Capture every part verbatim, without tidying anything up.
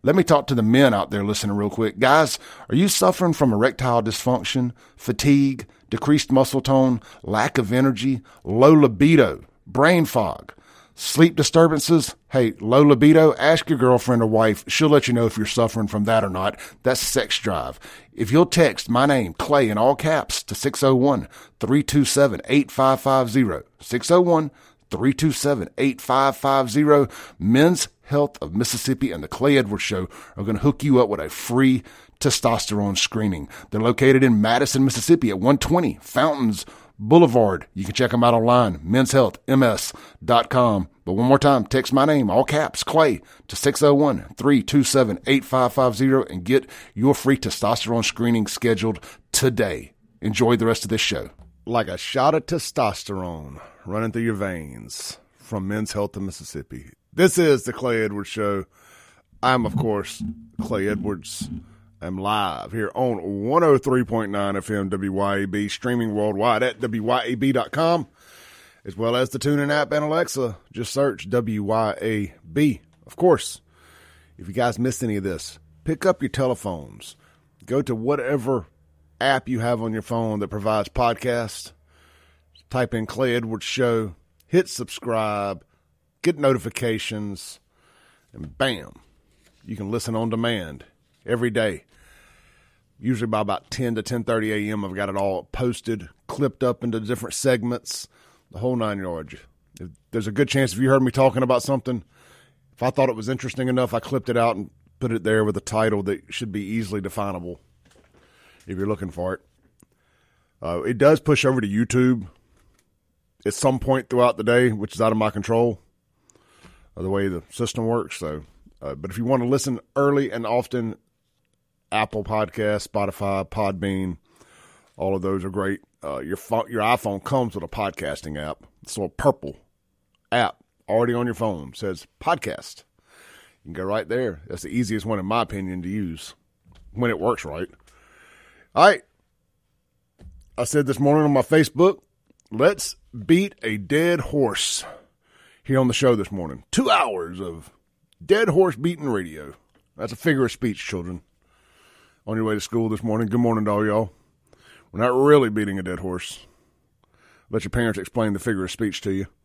Let me talk to the men out there listening real quick. Guys, are you suffering from erectile dysfunction, fatigue, decreased muscle tone, lack of energy, low libido, brain fog, sleep disturbances? Hey, low libido, ask your girlfriend or wife. She'll let you know if you're suffering from that or not. That's sex drive. If you'll text my name, Clay, in all caps to six oh one, three two seven, eight five five zero, six oh one, three two seven, eight five five zero, Men's Health of Mississippi and the Clay Edwards Show are going to hook you up with a free testosterone screening. They're located in Madison, Mississippi at one twenty Fountains Boulevard. You can check them out online, mens health m s dot com. But one more time, text my name, all caps, Clay, to six oh one, three two seven, eight five five zero and get your free testosterone screening scheduled today. Enjoy the rest of this show. Like a shot of testosterone running through your veins from Men's Health of Mississippi. This is the Clay Edwards Show. I'm, of course, Clay Edwards. I'm live here on one oh three point nine F M W Y A B, streaming worldwide at W Y A B dot com, as well as the TuneIn app and Alexa. Just search W Y A B. Of course, if you guys missed any of this, pick up your telephones. Go to whatever app you have on your phone that provides podcasts. Type in Clay Edwards Show. Hit subscribe. Get notifications. And bam, you can listen on demand every day. Usually by about ten to ten thirty a.m. I've got it all posted, clipped up into different segments, the whole nine yards. If there's a good chance if you heard me talking about something, if I thought it was interesting enough, I clipped it out and put it there with a title that should be easily definable if you're looking for it. Uh, it does push over to YouTube at some point throughout the day, which is out of my control, of the way the system works. So, uh, but if you want to listen early and often, Apple Podcasts, Spotify, Podbean, all of those are great. Uh, your phone, your iPhone comes with a podcasting app. It's a little purple app already on your phone. It says podcast. You can go right there. That's the easiest one, in my opinion, to use when it works right. All right. I said this morning on my Facebook, let's beat a dead horse here on the show this morning. Two hours of dead horse beating radio. That's a figure of speech, children. On your way to school this morning. Good morning to all y'all. We're not really beating a dead horse. Let your parents explain the figure of speech to you.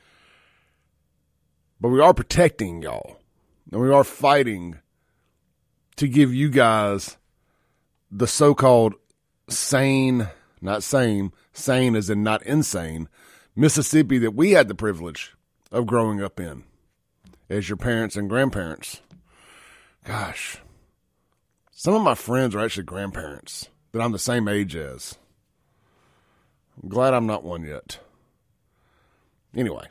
But we are protecting y'all. And we are fighting to give you guys the so-called sane, not sane, sane as in not insane, Mississippi that we had the privilege of growing up in as your parents and grandparents. Gosh. Some of my friends are actually grandparents that I'm the same age as. I'm glad I'm not one yet. Anyway,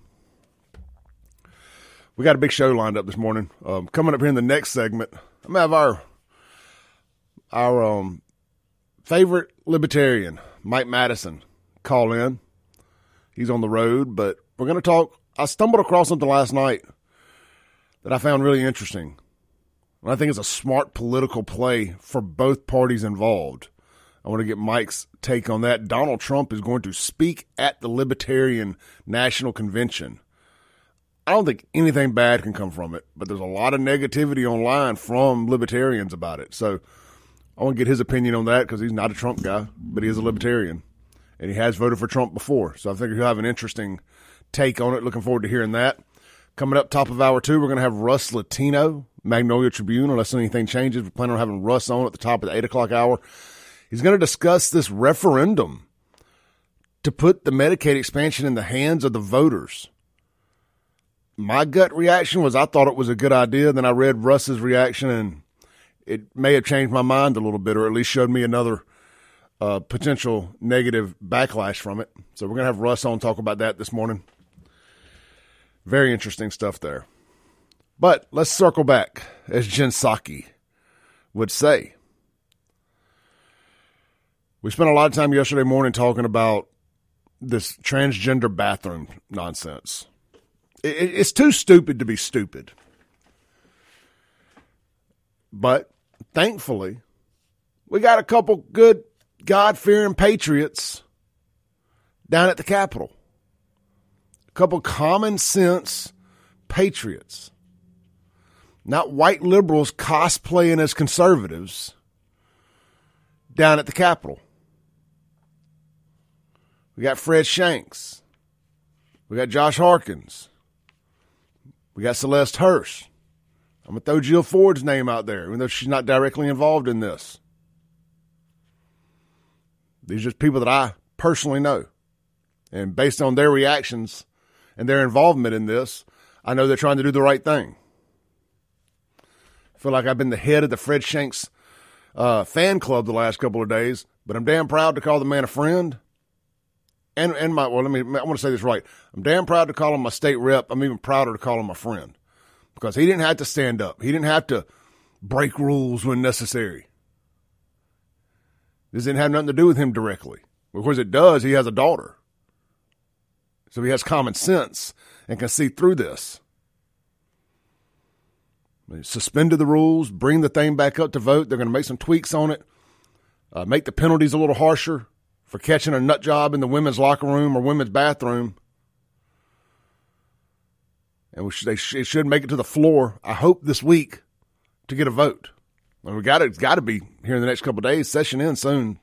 we got a big show lined up this morning. Um, coming up here in the next segment, I'm going to have our, our um, favorite libertarian, Mike Madison, call in. He's on the road, but we're going to talk. I stumbled across something last night that I found really interesting. And I think it's a smart political play for both parties involved. I want to get Mike's take on that. Donald Trump is going to speak at the Libertarian National Convention. I don't think anything bad can come from it, but there's a lot of negativity online from libertarians about it. So I want to get his opinion on that because he's not a Trump guy, but he is a libertarian. And he has voted for Trump before. So I think he'll have an interesting take on it. Looking forward to hearing that. Coming up top of hour two, we're going to have Russ Latino, Magnolia Tribune, unless anything changes. We're planning on having Russ on at the top of the eight o'clock hour. He's going to discuss this referendum to put the Medicaid expansion in the hands of the voters. My gut reaction was I thought it was a good idea. Then I read Russ's reaction, and it may have changed my mind a little bit, or at least showed me another uh, potential negative backlash from it. So we're going to have Russ on talk about that this morning. Very interesting stuff there. But let's circle back, as Jen Psaki would say. We spent a lot of time yesterday morning talking about this transgender bathroom nonsense. It's too stupid to be stupid. But thankfully, we got a couple good God-fearing patriots down at the Capitol. A couple common sense patriots. not white liberals cosplaying as conservatives down at the Capitol. We got Fred Shanks. We got Josh Harkins. We got Celeste Hurst. I'm going to throw Jill Ford's name out there, even though she's not directly involved in this. These are just people that I personally know. And based on their reactions and their involvement in this, I know they're trying to do the right thing. I feel like I've been the head of the Fred Shanks uh, fan club the last couple of days, but I'm damn proud to call the man a friend. And and my well, let me I want to say this right. I'm damn proud to call him my state rep. I'm even prouder to call him a friend because he didn't have to stand up. He didn't have to break rules when necessary. This didn't have nothing to do with him directly. Of course, it does. He has a daughter, so he has common sense and can see through this. They suspended the rules, bring the thing back up to vote. They're going to make some tweaks on it, uh, make the penalties a little harsher for catching a nut job in the women's locker room or women's bathroom. And we should, they sh- it should make it to the floor, I hope, this week to get a vote. And we got it, it's got to be here in the next couple of days. Session in soon.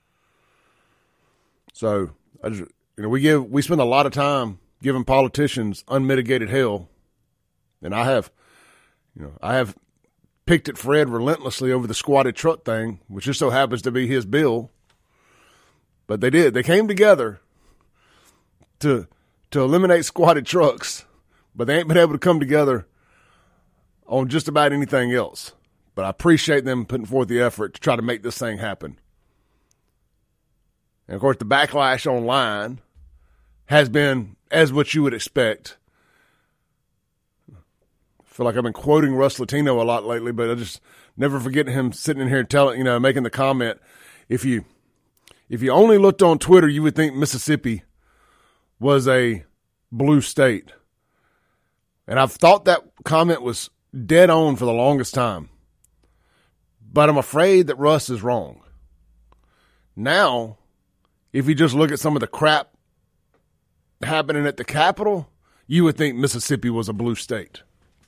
So, I just, you know, we give we spend a lot of time giving politicians unmitigated hell. And I have, you know, I have picked at Fred relentlessly over the squatted truck thing, which just so happens to be his bill. But they did. They came together to to eliminate squatted trucks, but they ain't been able to come together on just about anything else. But I appreciate them putting forth the effort to try to make this thing happen. And, of course, the backlash online has been as what you would expect. I feel like I've been quoting Russ Latino a lot lately, but I just never forget him sitting in here telling, you know, making the comment, if you – If you only looked on Twitter, you would think Mississippi was a blue state. And I've thought that comment was dead on for the longest time. But I'm afraid that Russ is wrong. Now, if you just look at some of the crap happening at the Capitol, you would think Mississippi was a blue state.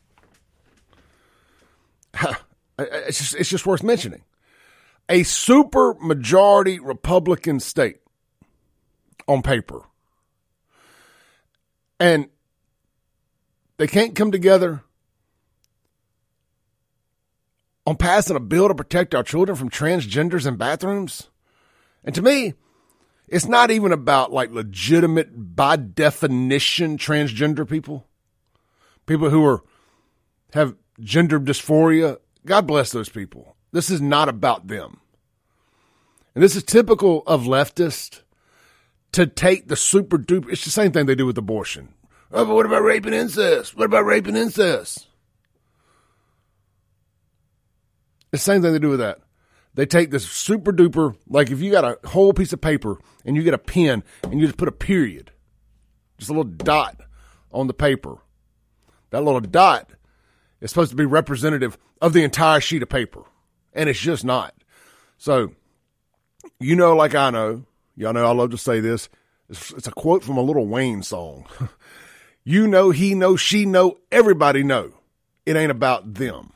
It's just, it's just worth mentioning. A super majority Republican state on paper. And they can't come together on passing a bill to protect our children from transgenders in bathrooms. And to me, it's not even about like legitimate, by definition, transgender people. People who are have gender dysphoria. God bless those people. This is not about them. And this is typical of leftists to take the super duper. It's the same thing they do with abortion. Oh, but what about rape and incest? What about rape and incest? It's the same thing they do with that. They take this super duper, like if you got a whole piece of paper and you get a pen and you just put a period, just a little dot on the paper. That little dot is supposed to be representative of the entire sheet of paper. And it's just not. So, you know, like I know, y'all know I love to say this. It's, it's a quote from a Lil Wayne song. You know, he know, she know, everybody know. It ain't about them.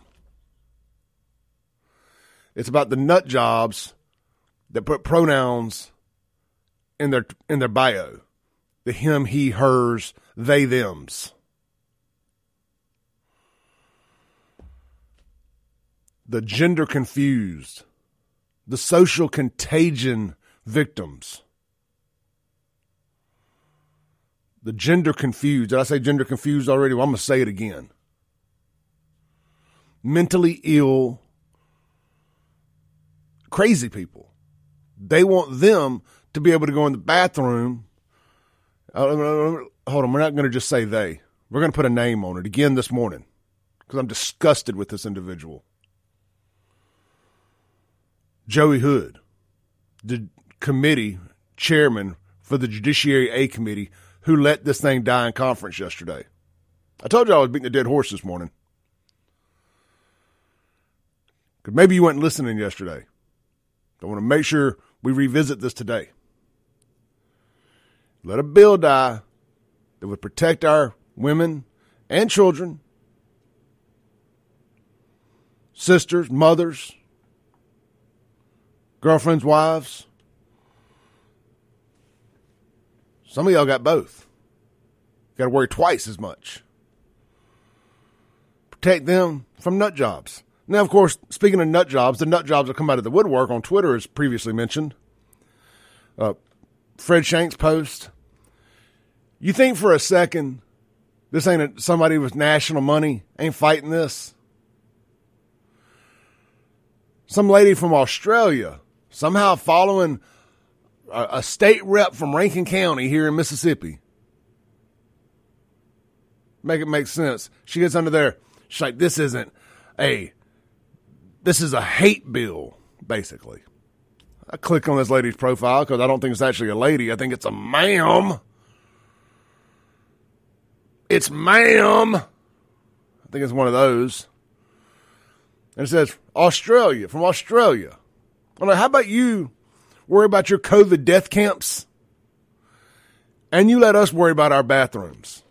It's about the nut jobs that put pronouns in their in their bio. The him, he, hers, they, thems. The gender confused, the social contagion victims, the gender confused. Did I say gender confused already? Well, I'm going to say it again. Mentally ill, crazy people. They want them to be able to go in the bathroom. Uh, hold on, we're not going to just say they. We're going to put a name on it again this morning because I'm disgusted with this individual. Joey Hood, the committee chairman for the Judiciary A Committee, who let this thing die in conference yesterday. I told you I was beating a dead horse this morning. Because maybe you weren't listening yesterday. I want to make sure we revisit this today. Let a bill die that would protect our women and children sisters, mothers, girlfriends, wives. Some of y'all got both. Got to worry twice as much. Protect them from nut jobs. Now, of course, speaking of nut jobs, the nut jobs that come out of the woodwork on Twitter, as previously mentioned. Uh, Fred Shanks post. You think for a second this ain't a, somebody with national money ain't fighting this? Some lady from Australia somehow following a, a state rep from Rankin County here in Mississippi. Make it make sense. She gets under there. She's like, this isn't a, this is a hate bill, basically. I click on this lady's profile because I don't think it's actually a lady. I think it's a ma'am. It's ma'am. I think it's one of those. And it says, Australia, from Australia. I'm like, how about you worry about your COVID death camps and you let us worry about our bathrooms?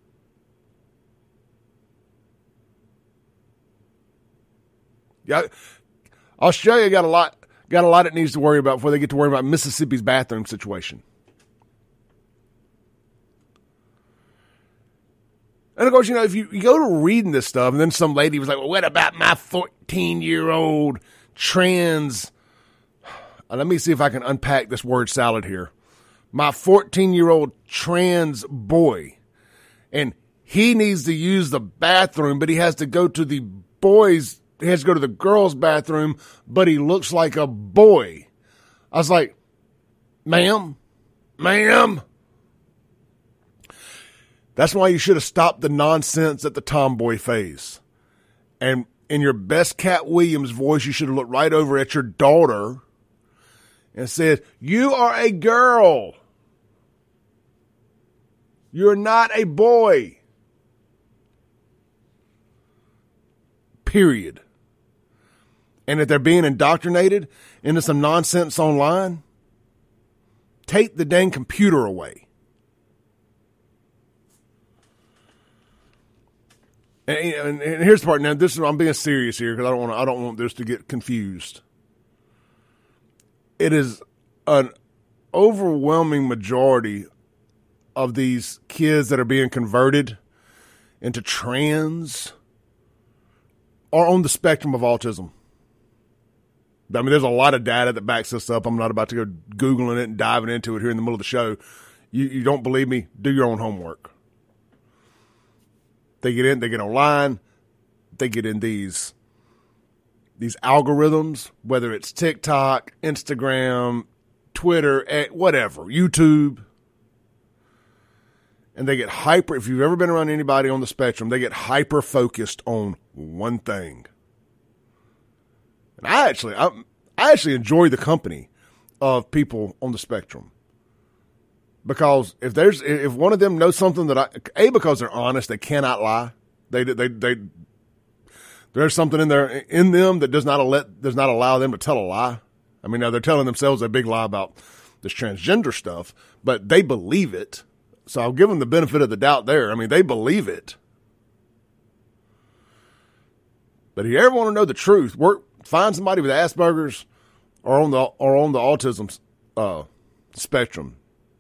Yeah, Australia got a lot, got a lot it needs to worry about before they get to worry about Mississippi's bathroom situation. And of course, you know, if you, you go to reading this stuff, and then some lady was like, well, what about my fourteen-year-old trans... Uh, let me see if I can unpack this word salad here. My fourteen-year-old trans boy. And he needs to use the bathroom, but he has to go to the boys... He has to go to the girls' bathroom, but he looks like a boy. I was like, ma'am, ma'am. That's why you should have stopped the nonsense at the tomboy phase. And in your best Cat Williams voice, you should have looked right over at your daughter and said, you are a girl. You're not a boy. Period. And if they're being indoctrinated into some nonsense online, take the dang computer away. And, and, and here's the part. Now, this is I'm being serious here because I don't want I don't want this to get confused. It is an overwhelming majority of these kids that are being converted into trans are on the spectrum of autism. I mean, there's a lot of data that backs this up. I'm not about to go Googling it and diving into it here in the middle of the show. You, you don't believe me? Do your own homework. They get in, they get online, they get in these, these algorithms, whether it's TikTok, Instagram, Twitter, whatever, YouTube. And they get hyper, if you've ever been around anybody on the spectrum, they get hyper focused on one thing. And I actually, I, I actually enjoy the company of people on the spectrum. Because if there's, if one of them knows something that I, A, because they're honest, they cannot lie. They, they, they, there's something in there, in them that does not let, does not allow them to tell a lie. I mean, now they're telling themselves a big lie about this transgender stuff, but they believe it. So I'll give them the benefit of the doubt there. I mean, they believe it. But if you ever want to know the truth, work, find somebody with Asperger's or on the, or on the autism, uh, spectrum.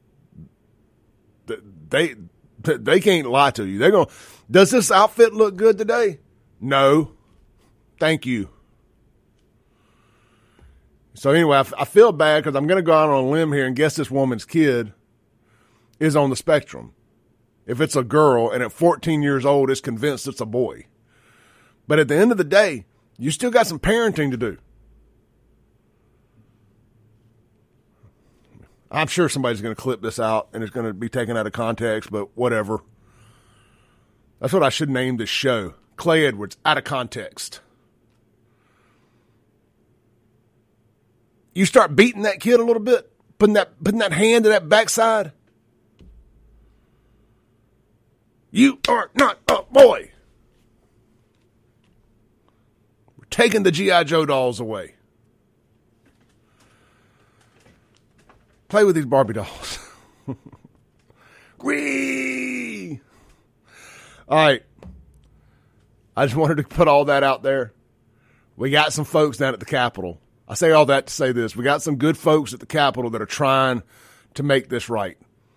They they can't lie to you. They're going, does this outfit look good today? No. Thank you. So anyway, I, I feel bad because I'm going to go out on a limb here and guess this woman's kid is on the spectrum. If it's a girl and at fourteen years old is convinced it's a boy. But at the end of the day, you still got some parenting to do. I'm sure somebody's going to clip this out and it's going to be taken out of context, but whatever. That's what I should name this show. Clay Edwards, Out of Context. You start beating that kid a little bit, putting that, putting that hand to that backside. You are not a boy. We're taking the G I. Joe dolls away. Play with these Barbie dolls. Whee! All right. I just wanted to put all that out there. we got some folks down at the Capitol. I say all that to say this. We got some good folks at the Capitol that are trying to make this right.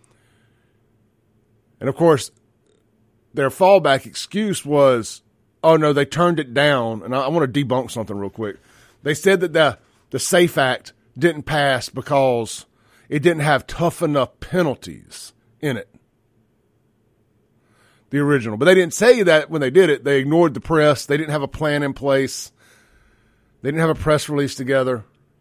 And, of course, their fallback excuse was, oh, no, they turned it down. And I, I want to debunk something real quick. They said that the, the SAFE Act didn't pass because it didn't have tough enough penalties in it. The original. But they didn't say that when they did it. They ignored the press. They didn't have a plan in place. They didn't have a press release together.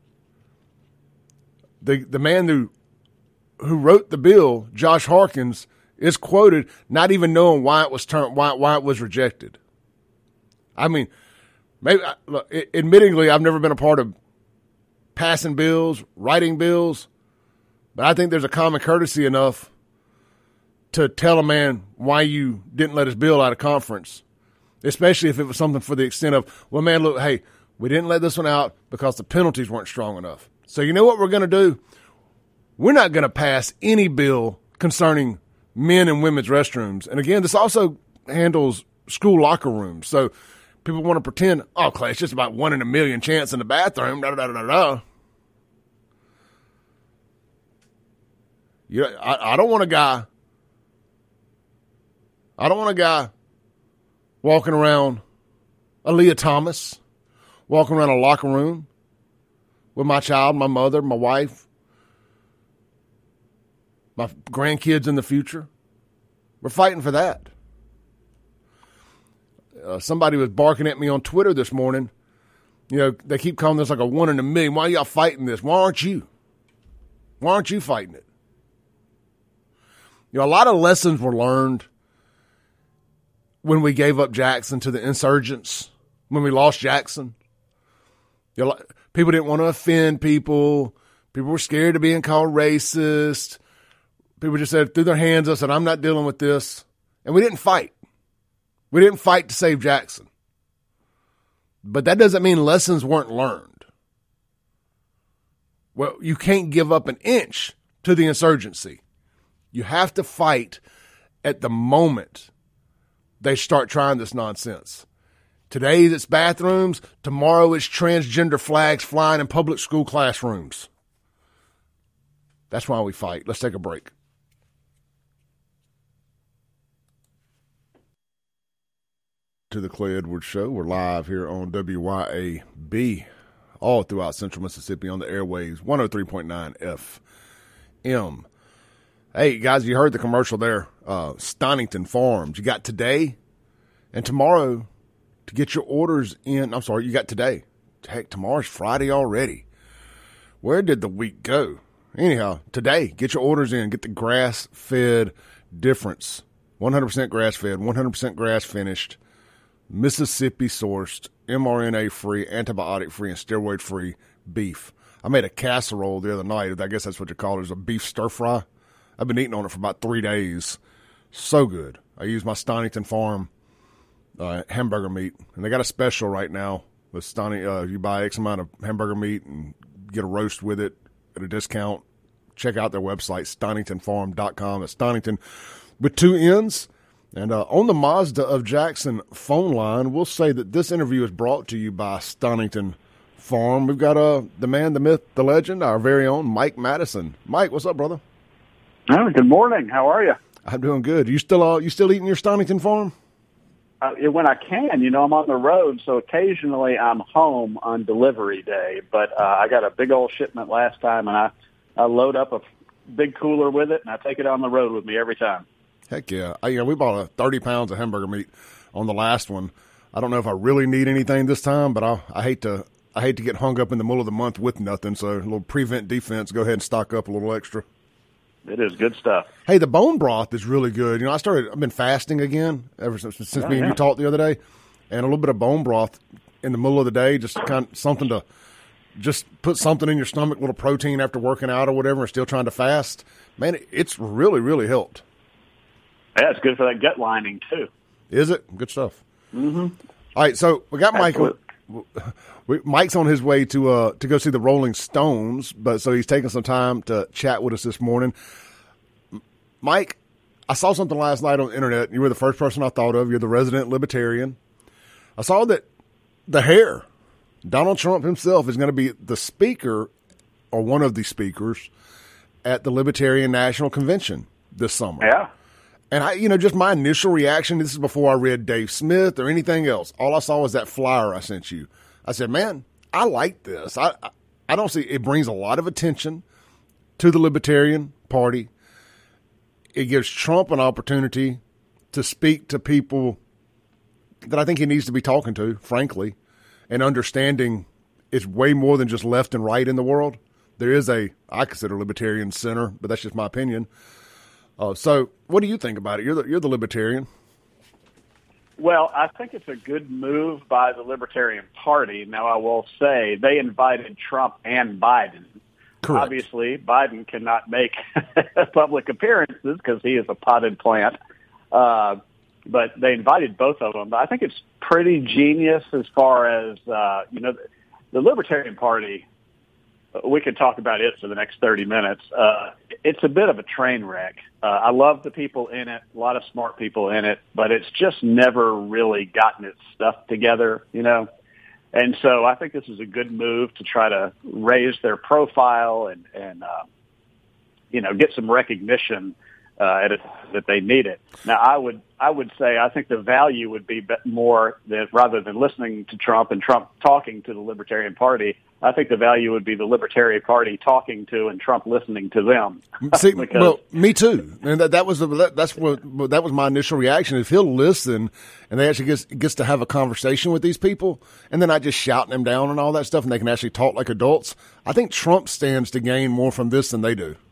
The the man who who wrote the bill, Josh Harkins, is quoted not even knowing why it was turned why why it was rejected. I mean, maybe look, admittingly, I've never been a part of passing bills, writing bills, but I think there's a common courtesy enough to tell a man why you didn't let his bill out of conference, especially if it was something for the extent of, well, man, look, hey, we didn't let this one out because the penalties weren't strong enough. So you know what we're going to do? We're not going to pass any bill concerning men and women's restrooms. And again, this also handles school locker rooms. So people want to pretend, oh, Clay, it's just about one in a million chance in the bathroom, da da da da da. You know, I, I don't want a guy. I don't want a guy walking around, Aaliyah Thomas, walking around a locker room with my child, my mother, my wife, my grandkids in the future. We're fighting for that. Uh, somebody was barking at me on Twitter this morning. You know, they keep calling this like a one in a million. Why are y'all fighting this? Why aren't you? Why aren't you fighting it? You know, a lot of lessons were learned when we gave up Jackson to the insurgents, when we lost Jackson. You know, people didn't want to offend people. People were scared of being called racist. People just said, threw their hands up, said, I'm not dealing with this. And we didn't fight. We didn't fight to save Jackson. But that doesn't mean lessons weren't learned. Well, you can't give up an inch to the insurgency. You have to fight at the moment they start trying this nonsense. Today it's bathrooms. Tomorrow it's transgender flags flying in public school classrooms. That's why we fight. Let's take a break. To the Clay Edwards Show. We're live here on W Y A B all throughout Central Mississippi on the airwaves, one oh three point nine F M. Hey, guys, you heard the commercial there. Uh, Stonington Farms. You got today and tomorrow to get your orders in. I'm sorry, you got today. Heck, tomorrow's Friday already. Where did the week go? Anyhow, today, get your orders in. Get the grass-fed difference. one hundred percent grass-fed, one hundred percent grass-finished, Mississippi-sourced, mRNA-free, antibiotic-free, and steroid-free beef. I made a casserole the other night. I guess that's what you call it. It's a beef stir-fry. I've been eating on it for about three days. So good. I use my Stonington Farm uh, hamburger meat, and they got a special right now with Stonington. Uh, you buy X amount of hamburger meat and get a roast with it at a discount. Check out their website, stonington farm dot com. It's Stonington with two N's. And uh, on the Mazda of Jackson phone line, we'll say that this interview is brought to you by Stonington Farm. We've got uh, the man, the myth, the legend, our very own Mike Madison. Mike, what's up, brother? Oh, good morning. How are you? I'm doing good. You still uh, you still eating your Stonington Farm? Uh, when I can, you know, I'm on the road, so occasionally I'm home on delivery day. But uh, I got a big old shipment last time, and I, I load up a big cooler with it, and I take it on the road with me every time. Heck yeah. I, you know, we bought a thirty pounds of hamburger meat on the last one. I don't know if I really need anything this time, but I, I hate to I hate to get hung up in the middle of the month with nothing, so a little prevent defense, go ahead and stock up a little extra. It is good stuff. Hey, the bone broth is really good. You know, I started, I've been fasting again ever since, since oh, me and yeah. you talked the other day, and a little bit of bone broth in the middle of the day, just kind of something to, just put something in your stomach, a little protein after working out or whatever, and still trying to fast. Man, it's really, really helped. Yeah, it's good for that gut lining, too. Is it? Good stuff. Mm-hmm. All right, so we got Mike. We, Mike's on his way to uh to go see the Rolling Stones, but so he's taking some time to chat with us this morning. Mike, I saw something last night on the internet. You were the first person I thought of. You're the resident libertarian. I saw that the hair Donald Trump himself is going to be the speaker or one of the speakers at the Libertarian National Convention this summer. Yeah. And I, you know, just my initial reaction, this is before I read Dave Smith or anything else. All I saw was that flyer I sent you. I said, man, I like this. I, I don't see, it brings a lot of attention to the Libertarian Party. It gives Trump an opportunity to speak to people that I think he needs to be talking to, frankly, and understanding it's way more than just left and right in the world. There is a, I consider libertarian center, but that's just my opinion. Uh, so what do you think about it? You're the, you're the libertarian. Well, I think it's a good move by the Libertarian Party. Now, I will say they invited Trump and Biden. Correct. Obviously, Biden cannot make public appearances because he is a potted plant. Uh, but they invited both of them. I think it's pretty genius as far as, uh, you know, the Libertarian Party. We could talk about it for the next thirty minutes. Uh, it's a bit of a train wreck. Uh, I love the people in it, a lot of smart people in it, but it's just never really gotten its stuff together, you know. And so I think this is a good move to try to raise their profile and, and uh, you know, get some recognition uh, at it, that they need it. Now, I would I would say I think the value would be more that rather than listening to Trump and Trump talking to the Libertarian Party, I think the value would be the Libertarian Party talking to and Trump listening to them. See, because, well, me too, and that, that was the, that's what that was my initial reaction. If he'll listen, and they actually gets gets to have a conversation with these people, and then not just shouting them down and all that stuff, and they can actually talk like adults. I think Trump stands to gain more from this than they do.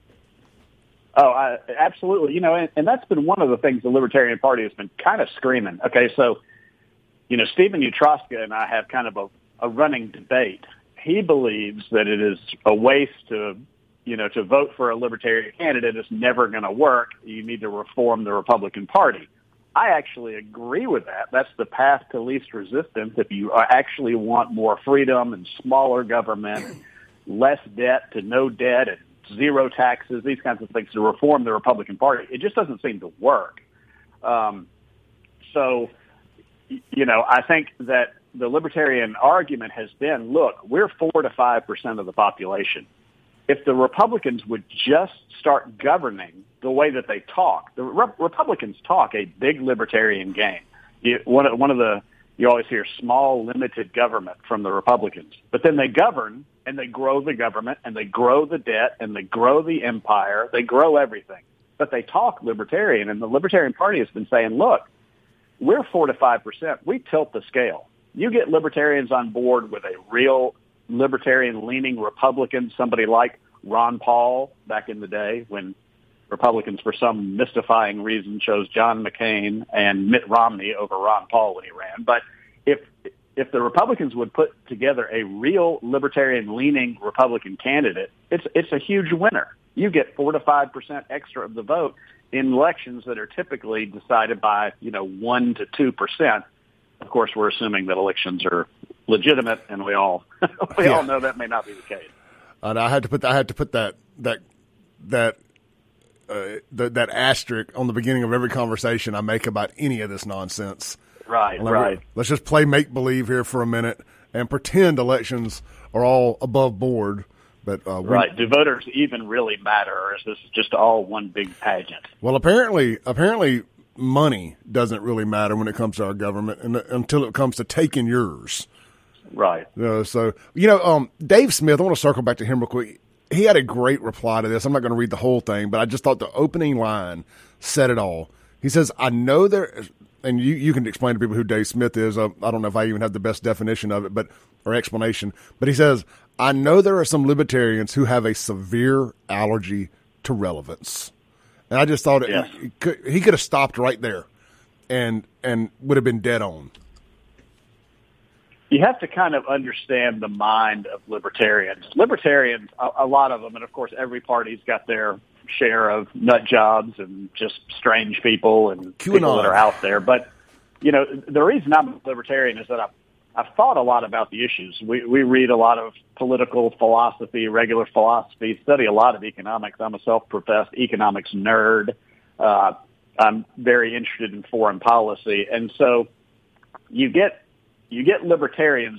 Oh, I, absolutely. You know, and, and that's been one of the things the Libertarian Party has been kind of screaming. Okay, so, you know, Stephen Utroska and I have kind of a, a running debate. He believes that it is a waste to, you know, to vote for a Libertarian candidate is never going to work. You need to reform the Republican Party. I actually agree with that. That's the path to least resistance. If you actually want more freedom and smaller government, less debt to no debt, and zero taxes, these kinds of things to reform the Republican Party. It just doesn't seem to work. Um, so, you know, I think that the Libertarian argument has been, look, we're four to five percent of the population. If the Republicans would just start governing the way that they talk, the Re- Republicans talk a big libertarian game. You, one, of, one of the, you always hear small, limited government from the Republicans, but then they govern and they grow the government, and they grow the debt, and they grow the empire. They grow everything. But they talk libertarian, and the Libertarian Party has been saying, look, we're four to five percent. We tilt the scale. You get libertarians on board with a real libertarian-leaning Republican, somebody like Ron Paul back in the day when Republicans, for some mystifying reason, chose John McCain and Mitt Romney over Ron Paul when he ran. But if If the Republicans would put together a real libertarian-leaning Republican candidate, it's it's a huge winner. You get four to five percent extra of the vote in elections that are typically decided by, you know, one to two percent. Of course, we're assuming that elections are legitimate, and we all we yeah. all know that may not be the case. And I had to put I had to put that that that uh, that, that asterisk on the beginning of every conversation I make about any of this nonsense. Right, right. Let's just play make-believe here for a minute and pretend elections are all above board. But uh, we, right. Do voters even really matter, or is this just all one big pageant? Well, apparently, apparently, money doesn't really matter when it comes to our government, and, until it comes to taking yours. Right. Uh, so, you know, um, Dave Smith, I want to circle back to him real quick. He had a great reply to this. I'm not going to read the whole thing, but I just thought the opening line said it all. He says, I know there – and you, you can explain to people who Dave Smith is. Uh, I don't know if I even have the best definition of it, but or explanation. But he says, I know there are some libertarians who have a severe allergy to relevance. And I just thought yes. it, it could, he could have stopped right there and and would have been dead on. You have to kind of understand the mind of libertarians. Libertarians, a, a lot of them, and of course every party's got their share of nut jobs and just strange people and QAnon. People that are out there. But, you know, the reason I'm a libertarian is that I've, I've thought a lot about the issues. We, we read a lot of political philosophy, regular philosophy, study a lot of economics. I'm a self-professed economics nerd. Uh, I'm very interested in foreign policy. And so you get, you get libertarians that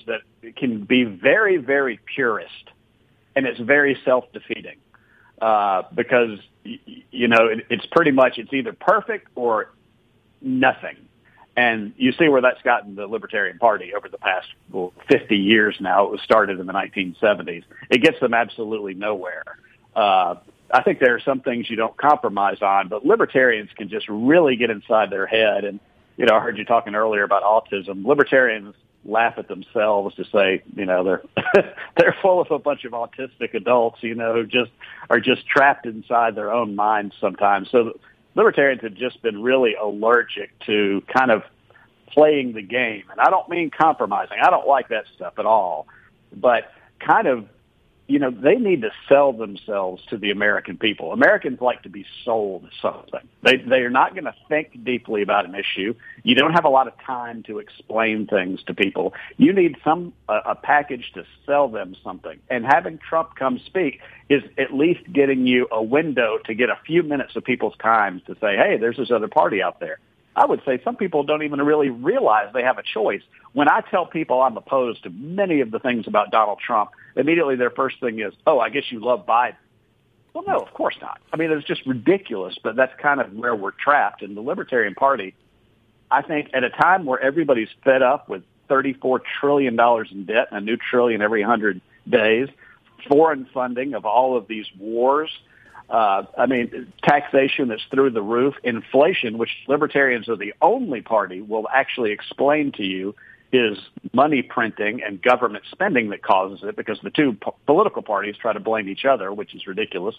can be very, very purist, and it's very self-defeating uh, because, you know, it, it's pretty much it's either perfect or nothing. And you see where that's gotten the Libertarian Party over the past well, fifty years now. It was started in the nineteen seventies. It gets them absolutely nowhere. Uh, I think there are some things you don't compromise on, but libertarians can just really get inside their head. And, you know, I heard you talking earlier about autism. Libertarians laugh at themselves to say, you know, they're they're full of a bunch of autistic adults, you know, who just are just trapped inside their own minds sometimes. So libertarians have just been really allergic to kind of playing the game. And I don't mean compromising. I don't like that stuff at all. But kind of, you know, they need to sell themselves to the American people. Americans like to be sold something. They they are not going to think deeply about an issue. You don't have a lot of time to explain things to people. You need some a, a package to sell them something. And having Trump come speak is at least getting you a window to get a few minutes of people's time to say, hey, there's this other party out there. I would say some people don't even really realize they have a choice. When I tell people I'm opposed to many of the things about Donald Trump, immediately their first thing is, oh, I guess you love Biden. Well, no, of course not. I mean, it's just ridiculous, but that's kind of where we're trapped. And the Libertarian Party, I think at a time where everybody's fed up with thirty-four trillion dollars in debt and a new trillion every one hundred days, foreign funding of all of these wars, Uh, I mean, taxation that's through the roof, inflation, which libertarians are the only party will actually explain to you is money printing and government spending that causes it, because the two po- political parties try to blame each other, which is ridiculous.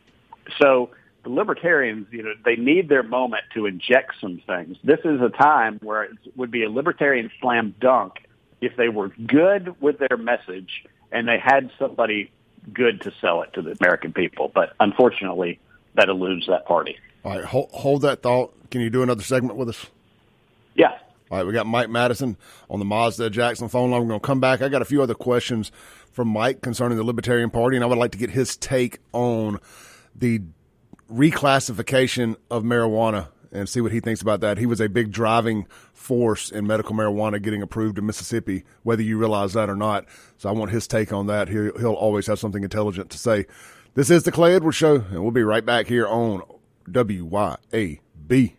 So the libertarians, you know, they need their moment to inject some things. This is a time where it would be a libertarian slam dunk if they were good with their message and they had somebody good to sell it to the American people. But unfortunately, that eludes that party. All right, hold, hold that thought. Can you do another segment with us? Yeah. All right, we got Mike Madison on the Mazda Jackson phone line. We're going to come back. I got a few other questions from Mike concerning the Libertarian Party, and I would like to get his take on the reclassification of marijuana and see what he thinks about that. He was a big driving force in medical marijuana getting approved in Mississippi, whether you realize that or not. So I want his take on that. He'll, he'll always have something intelligent to say. This is the Clay Edwards Show, and we'll be right back here on W Y A B.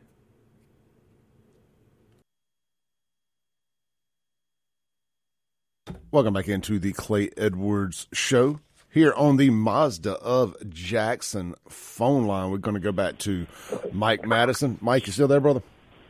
Welcome back into the Clay Edwards Show here on the Mazda of Jackson phone line. We're going to go back to Mike Madison. Mike, you still there, brother?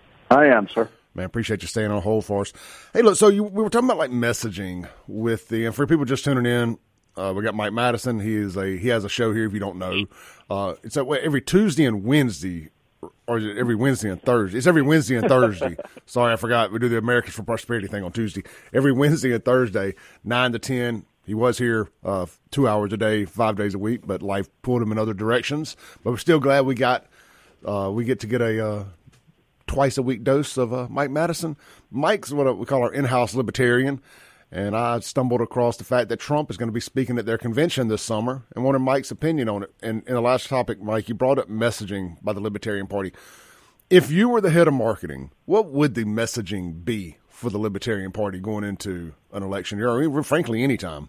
I am, sir. Man, appreciate you staying on hold for us. Hey, look, so you, we were talking about like messaging with the, and for people just tuning in, uh, we got Mike Madison. He is a, he has a show here if you don't know. Uh, it's a, every Tuesday and Wednesday, or is it every Wednesday and Thursday? It's every Wednesday and Thursday. Sorry, I forgot. We do the Americans for Prosperity thing on Tuesday. Every Wednesday and Thursday, nine to ten. He was here uh, two hours a day, five days a week, but life pulled him in other directions. But we're still glad we got uh, we get to get a uh, twice a week dose of uh, Mike Madison. Mike's what we call our in-house libertarian, and I stumbled across the fact that Trump is going to be speaking at their convention this summer and wanted Mike's opinion on it. And in the last topic, Mike, you brought up messaging by the Libertarian Party. If you were the head of marketing, what would the messaging be for the Libertarian Party going into an election year, or frankly, any time?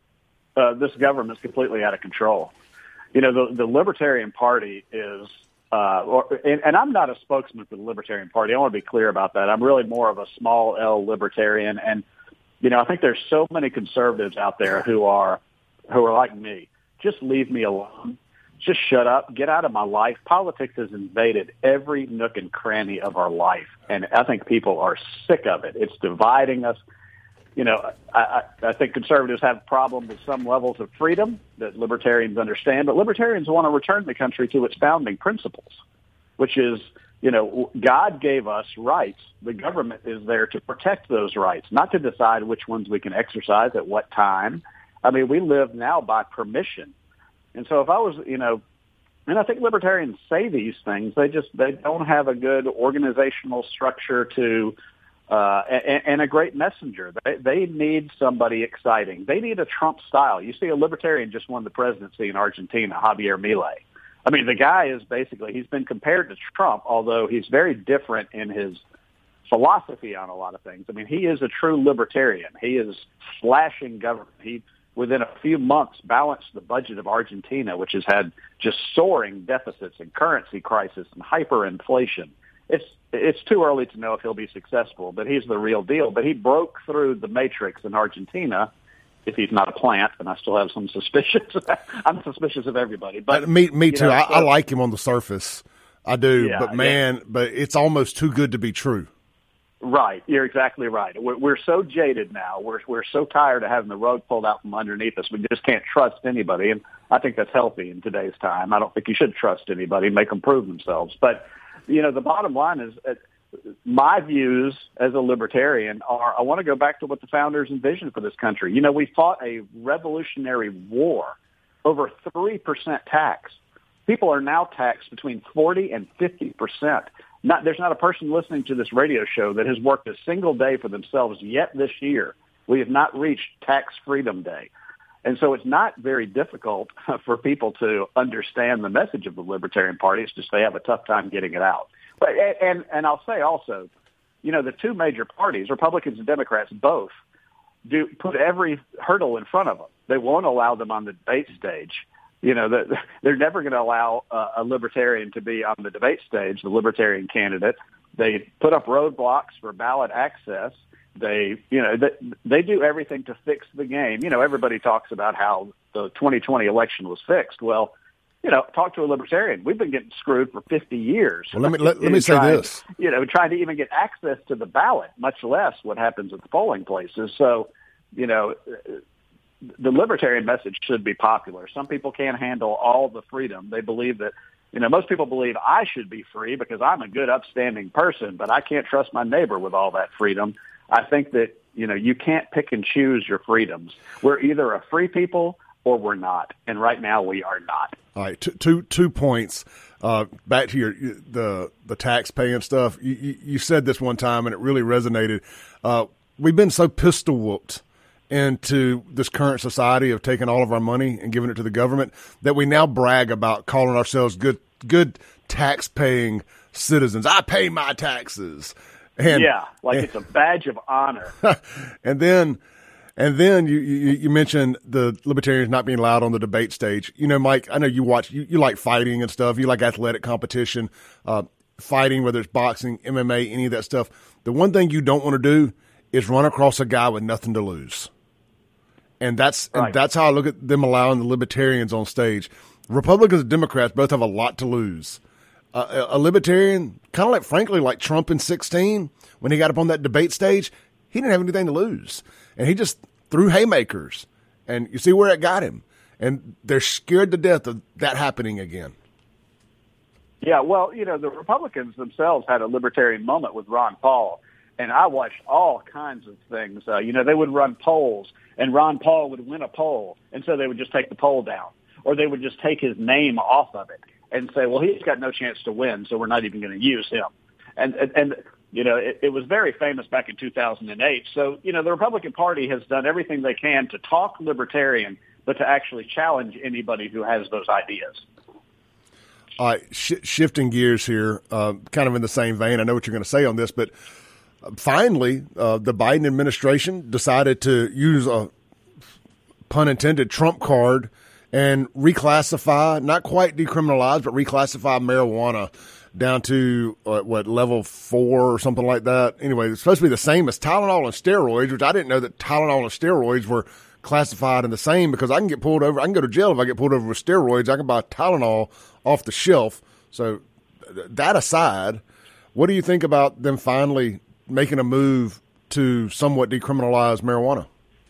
Uh, this government's completely out of control. You know, the, the Libertarian Party is, uh, or, and, and I'm not a spokesman for the Libertarian Party. I want to be clear about that. I'm really more of a small L libertarian. And, you know, I think there's so many conservatives out there who are, who are like me. Just leave me alone. Just shut up. Get out of my life. Politics has invaded every nook and cranny of our life. And I think people are sick of it. It's dividing us. You know, I, I, I think conservatives have a problem with some levels of freedom that libertarians understand, but libertarians want to return the country to its founding principles, which is, you know, God gave us rights. The government is there to protect those rights, not to decide which ones we can exercise at what time. I mean, we live now by permission. And so if I was, you know, and I think libertarians say these things, they just, they don't have a good organizational structure to, uh, and, and a great messenger. They, they need somebody exciting. They need a Trump style. You see, a libertarian just won the presidency in Argentina, Javier Milei. I mean, the guy is basically, he's been compared to Trump, although he's very different in his philosophy on a lot of things. I mean, he is a true libertarian. He is slashing government. He, within a few months, balanced the budget of Argentina, which has had just soaring deficits and currency crisis and hyperinflation. It's it's too early to know if he'll be successful, but he's the real deal. But he broke through the matrix in Argentina, if he's not a plant, and I still have some suspicions. I'm suspicious of everybody. But uh, me, me too. know, I, so, I like him on the surface. I do, yeah, but man, yeah. but it's almost too good to be true. Right, you're exactly right. We're, we're so jaded now. We're we're so tired of having the rug pulled out from underneath us. We just can't trust anybody, and I think that's healthy in today's time. I don't think you should trust anybody, make them prove themselves. But you know, the bottom line is, uh, my views as a libertarian are: I want to go back to what the founders envisioned for this country. You know, we fought a revolutionary war over three percent tax. People are now taxed between forty and fifty percent. Not, there's not a person listening to this radio show that has worked a single day for themselves yet this year. We have not reached tax freedom day. And so it's not very difficult for people to understand the message of the Libertarian Party. It's just they have a tough time getting it out. But, and, and I'll say also, you know, the two major parties, Republicans and Democrats, both do put every hurdle in front of them. They won't allow them on the debate stage. You know, the, they're never going to allow uh, a libertarian to be on the debate stage, the libertarian candidate. They put up roadblocks for ballot access. They, you know, they, they do everything to fix the game. You know, everybody talks about how the twenty twenty election was fixed. Well, you know, talk to a libertarian. We've been getting screwed for fifty years. Well, let me let, let me say trying, this. You know, trying to even get access to the ballot, much less what happens at the polling places. So, you know, the libertarian message should be popular. Some people can't handle all the freedom. They believe that, you know, most people believe I should be free because I'm a good, upstanding person, but I can't trust my neighbor with all that freedom. I think that, you know, you can't pick and choose your freedoms. We're either a free people or we're not. And right now we are not. All right. Two, two, two points. Uh, back to your, the, the tax paying stuff. You, you, you said this one time and it really resonated. Uh, we've been so pistol whooped into this current society of taking all of our money and giving it to the government that we now brag about calling ourselves good, good tax paying citizens. I pay my taxes. And, yeah, like and, it's a badge of honor. and then, and then you, you, you mentioned the libertarians not being allowed on the debate stage. You know, Mike, I know you watch, you, you like fighting and stuff. You like athletic competition, uh, fighting, whether it's boxing, M M A, any of that stuff. The one thing you don't want to do is run across a guy with nothing to lose. And that's right. and that's how I look at them allowing the libertarians on stage. Republicans and Democrats both have a lot to lose. Uh, a, a libertarian, kind of like, frankly, like Trump in sixteen, when he got up on that debate stage, he didn't have anything to lose. And he just threw haymakers. And you see where it got him. And they're scared to death of that happening again. Yeah, well, you know, the Republicans themselves had a libertarian moment with Ron Paul. And I watched all kinds of things. Uh, you know, they would run polls, and Ron Paul would win a poll, and so they would just take the poll down. Or they would just take his name off of it and say, well, he's got no chance to win, so we're not even going to use him. And, and, and you know, it, it was very famous back in two thousand eight. So, you know, the Republican Party has done everything they can to talk libertarian, but to actually challenge anybody who has those ideas. All right, sh- shifting gears here, uh, kind of in the same vein. I know what you're going to say on this, but finally, uh, the Biden administration decided to use a, pun intended, Trump card and reclassify, not quite decriminalize, but reclassify marijuana down to, uh, what, level four or something like that. Anyway, it's supposed to be the same as Tylenol and steroids, which I didn't know that Tylenol and steroids were classified in the same, because I can get pulled over. I can go to jail if I get pulled over with steroids. I can buy Tylenol off the shelf. So th- that aside, what do you think about them finally making a move to somewhat decriminalize marijuana?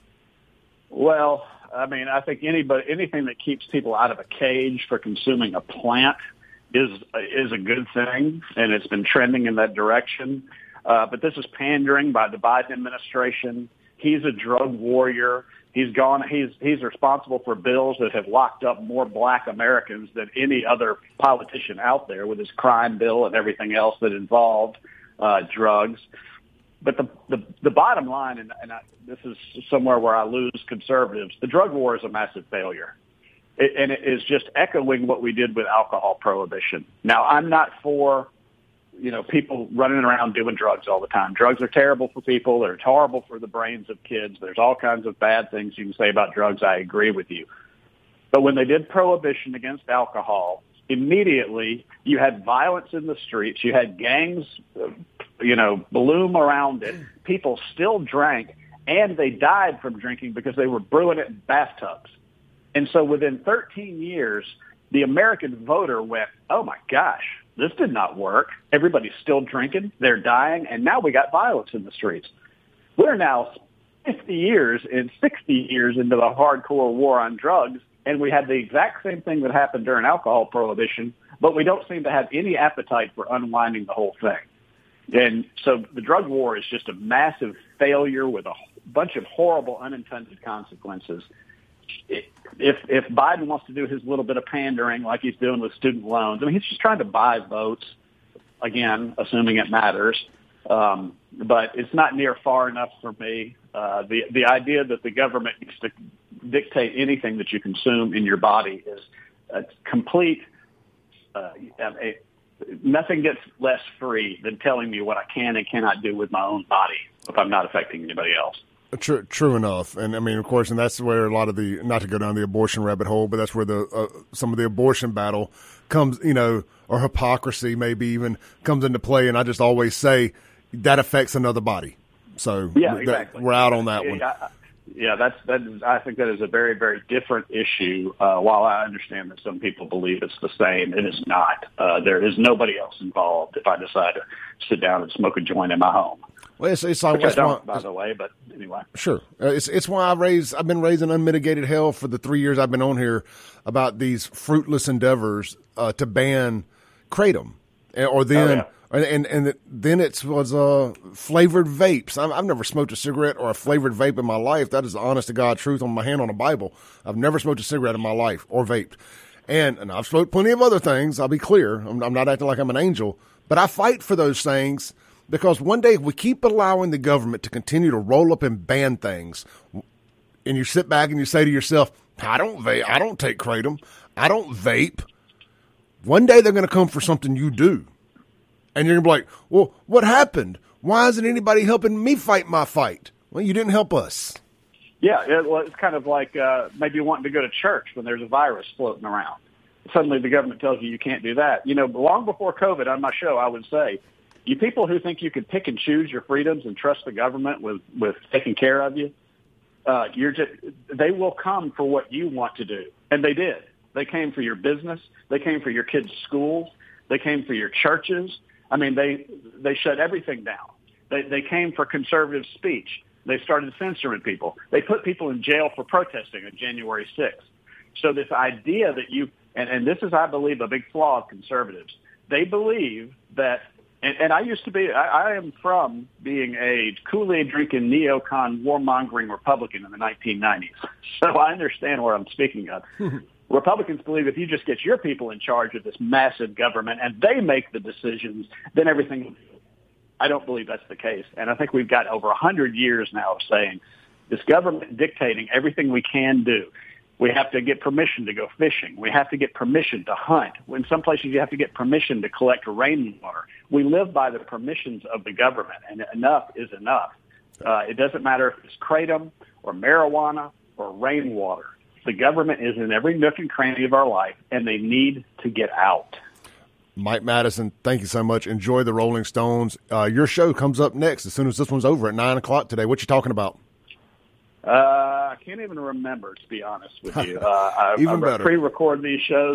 Well, I mean, I think anybody, anything that keeps people out of a cage for consuming a plant is is a good thing, and it's been trending in that direction. Uh, but this is pandering by the Biden administration. He's a drug warrior. He's gone. He's he's responsible for bills that have locked up more Black Americans than any other politician out there, with his crime bill and everything else that involved uh, drugs. But the, the the bottom line, and, and I, this is somewhere where I lose conservatives, the drug war is a massive failure. It, and it is just echoing what we did with alcohol prohibition. Now, I'm not for you know, people running around doing drugs all the time. Drugs are terrible for people. They're horrible for the brains of kids. There's all kinds of bad things you can say about drugs. I agree with you. But when they did prohibition against alcohol, immediately you had violence in the streets. You had gangs, you know, bloom around it. People still drank, and they died from drinking because they were brewing it in bathtubs. And so within thirteen years, the American voter went, oh, my gosh, this did not work. Everybody's still drinking. They're dying. And now we got violence in the streets. We're now fifty years and sixty years into the hardcore war on drugs. And we had the exact same thing that happened during alcohol prohibition, but we don't seem to have any appetite for unwinding the whole thing. And so the drug war is just a massive failure with a bunch of horrible unintended consequences. If if Biden wants to do his little bit of pandering like he's doing with student loans, I mean, he's just trying to buy votes, again, assuming it matters. Um, but it's not near far enough for me. Uh, the the idea that the government needs to dictate anything that you consume in your body is a complete. Uh, a, nothing gets less free than telling me what I can and cannot do with my own body if I'm not affecting anybody else. True, true enough. And I mean, of course, and that's where a lot of the, not to go down the abortion rabbit hole, but that's where the, uh, some of the abortion battle comes, you know, or hypocrisy maybe even comes into play. And I just always say that affects another body. So yeah, that, exactly. we're out on that one. Yeah, yeah, that's, that is, I think that is a very, very different issue. Uh, while I understand that some people believe it's the same, it is not. Uh, there is nobody else involved if I decide to sit down and smoke a joint in my home. Well, it's, it's like, Which I don't, why, by the way, but anyway. Sure. Uh, it's it's why I raised, I've been raising unmitigated hell for the three years I've been on here about these fruitless endeavors uh, to ban Kratom. Or then, oh, yeah. and, and then it was uh, flavored vapes. I've, I've never smoked a cigarette or a flavored vape in my life. That is the honest to God truth on my hand on a Bible. I've never smoked a cigarette in my life or vaped. And, and I've smoked plenty of other things. I'll be clear. I'm, I'm not acting like I'm an angel. But I fight for those things. Because one day, if we keep allowing the government to continue to roll up and ban things, and you sit back and you say to yourself, I don't vape, I don't take Kratom, I don't vape, one day they're going to come for something you do. And you're going to be like, well, what happened? Why isn't anybody helping me fight my fight? Well, you didn't help us. Yeah, it, well, it's kind of like uh, maybe wanting to go to church when there's a virus floating around. Suddenly the government tells you you can't do that. You know, long before COVID on my show, I would say, you people who think you can pick and choose your freedoms and trust the government with, with taking care of you, uh, you're just, they will come for what you want to do. And they did. They came for your business. They came for your kids' schools. They came for your churches. I mean, they, they shut everything down. They, they came for conservative speech. They started censoring people. They put people in jail for protesting on January sixth. So this idea that you, and, and this is, I believe, a big flaw of conservatives. They believe that, And, and I used to be, I, I am from being a Kool-Aid drinking, neocon, warmongering Republican in the nineteen nineties. So I understand where I'm speaking of. Republicans believe if you just get your people in charge of this massive government and they make the decisions, then everything will be. I don't believe that's the case. And I think we've got over one hundred years now of saying this government dictating everything we can do. We have to get permission to go fishing. We have to get permission to hunt. In some places, you have to get permission to collect rainwater. We live by the permissions of the government, and enough is enough. Uh, it doesn't matter if it's kratom or marijuana or rainwater. The government is in every nook and cranny of our life, and they need to get out. Mike Madison, thank you so much. Enjoy the Rolling Stones. Uh, your show comes up next as soon as this one's over at nine o'clock today. What you talking about? Uh, I can't even remember, to be honest with you. Uh, I, even I better. pre-record these shows.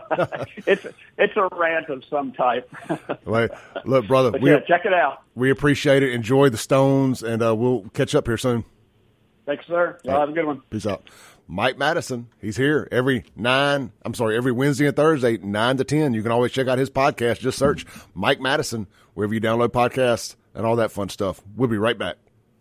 it's it's a rant of some type. Wait, look, brother, but we yeah, check it out. We appreciate it. Enjoy the Stones, and uh, we'll catch up here soon. Thanks, sir. Y'all right. have a good one. Peace out. Mike Madison, he's here every nine. I'm sorry, every Wednesday and Thursday, nine to ten. You can always check out his podcast. Just search Mike Madison wherever you download podcasts and all that fun stuff. We'll be right back.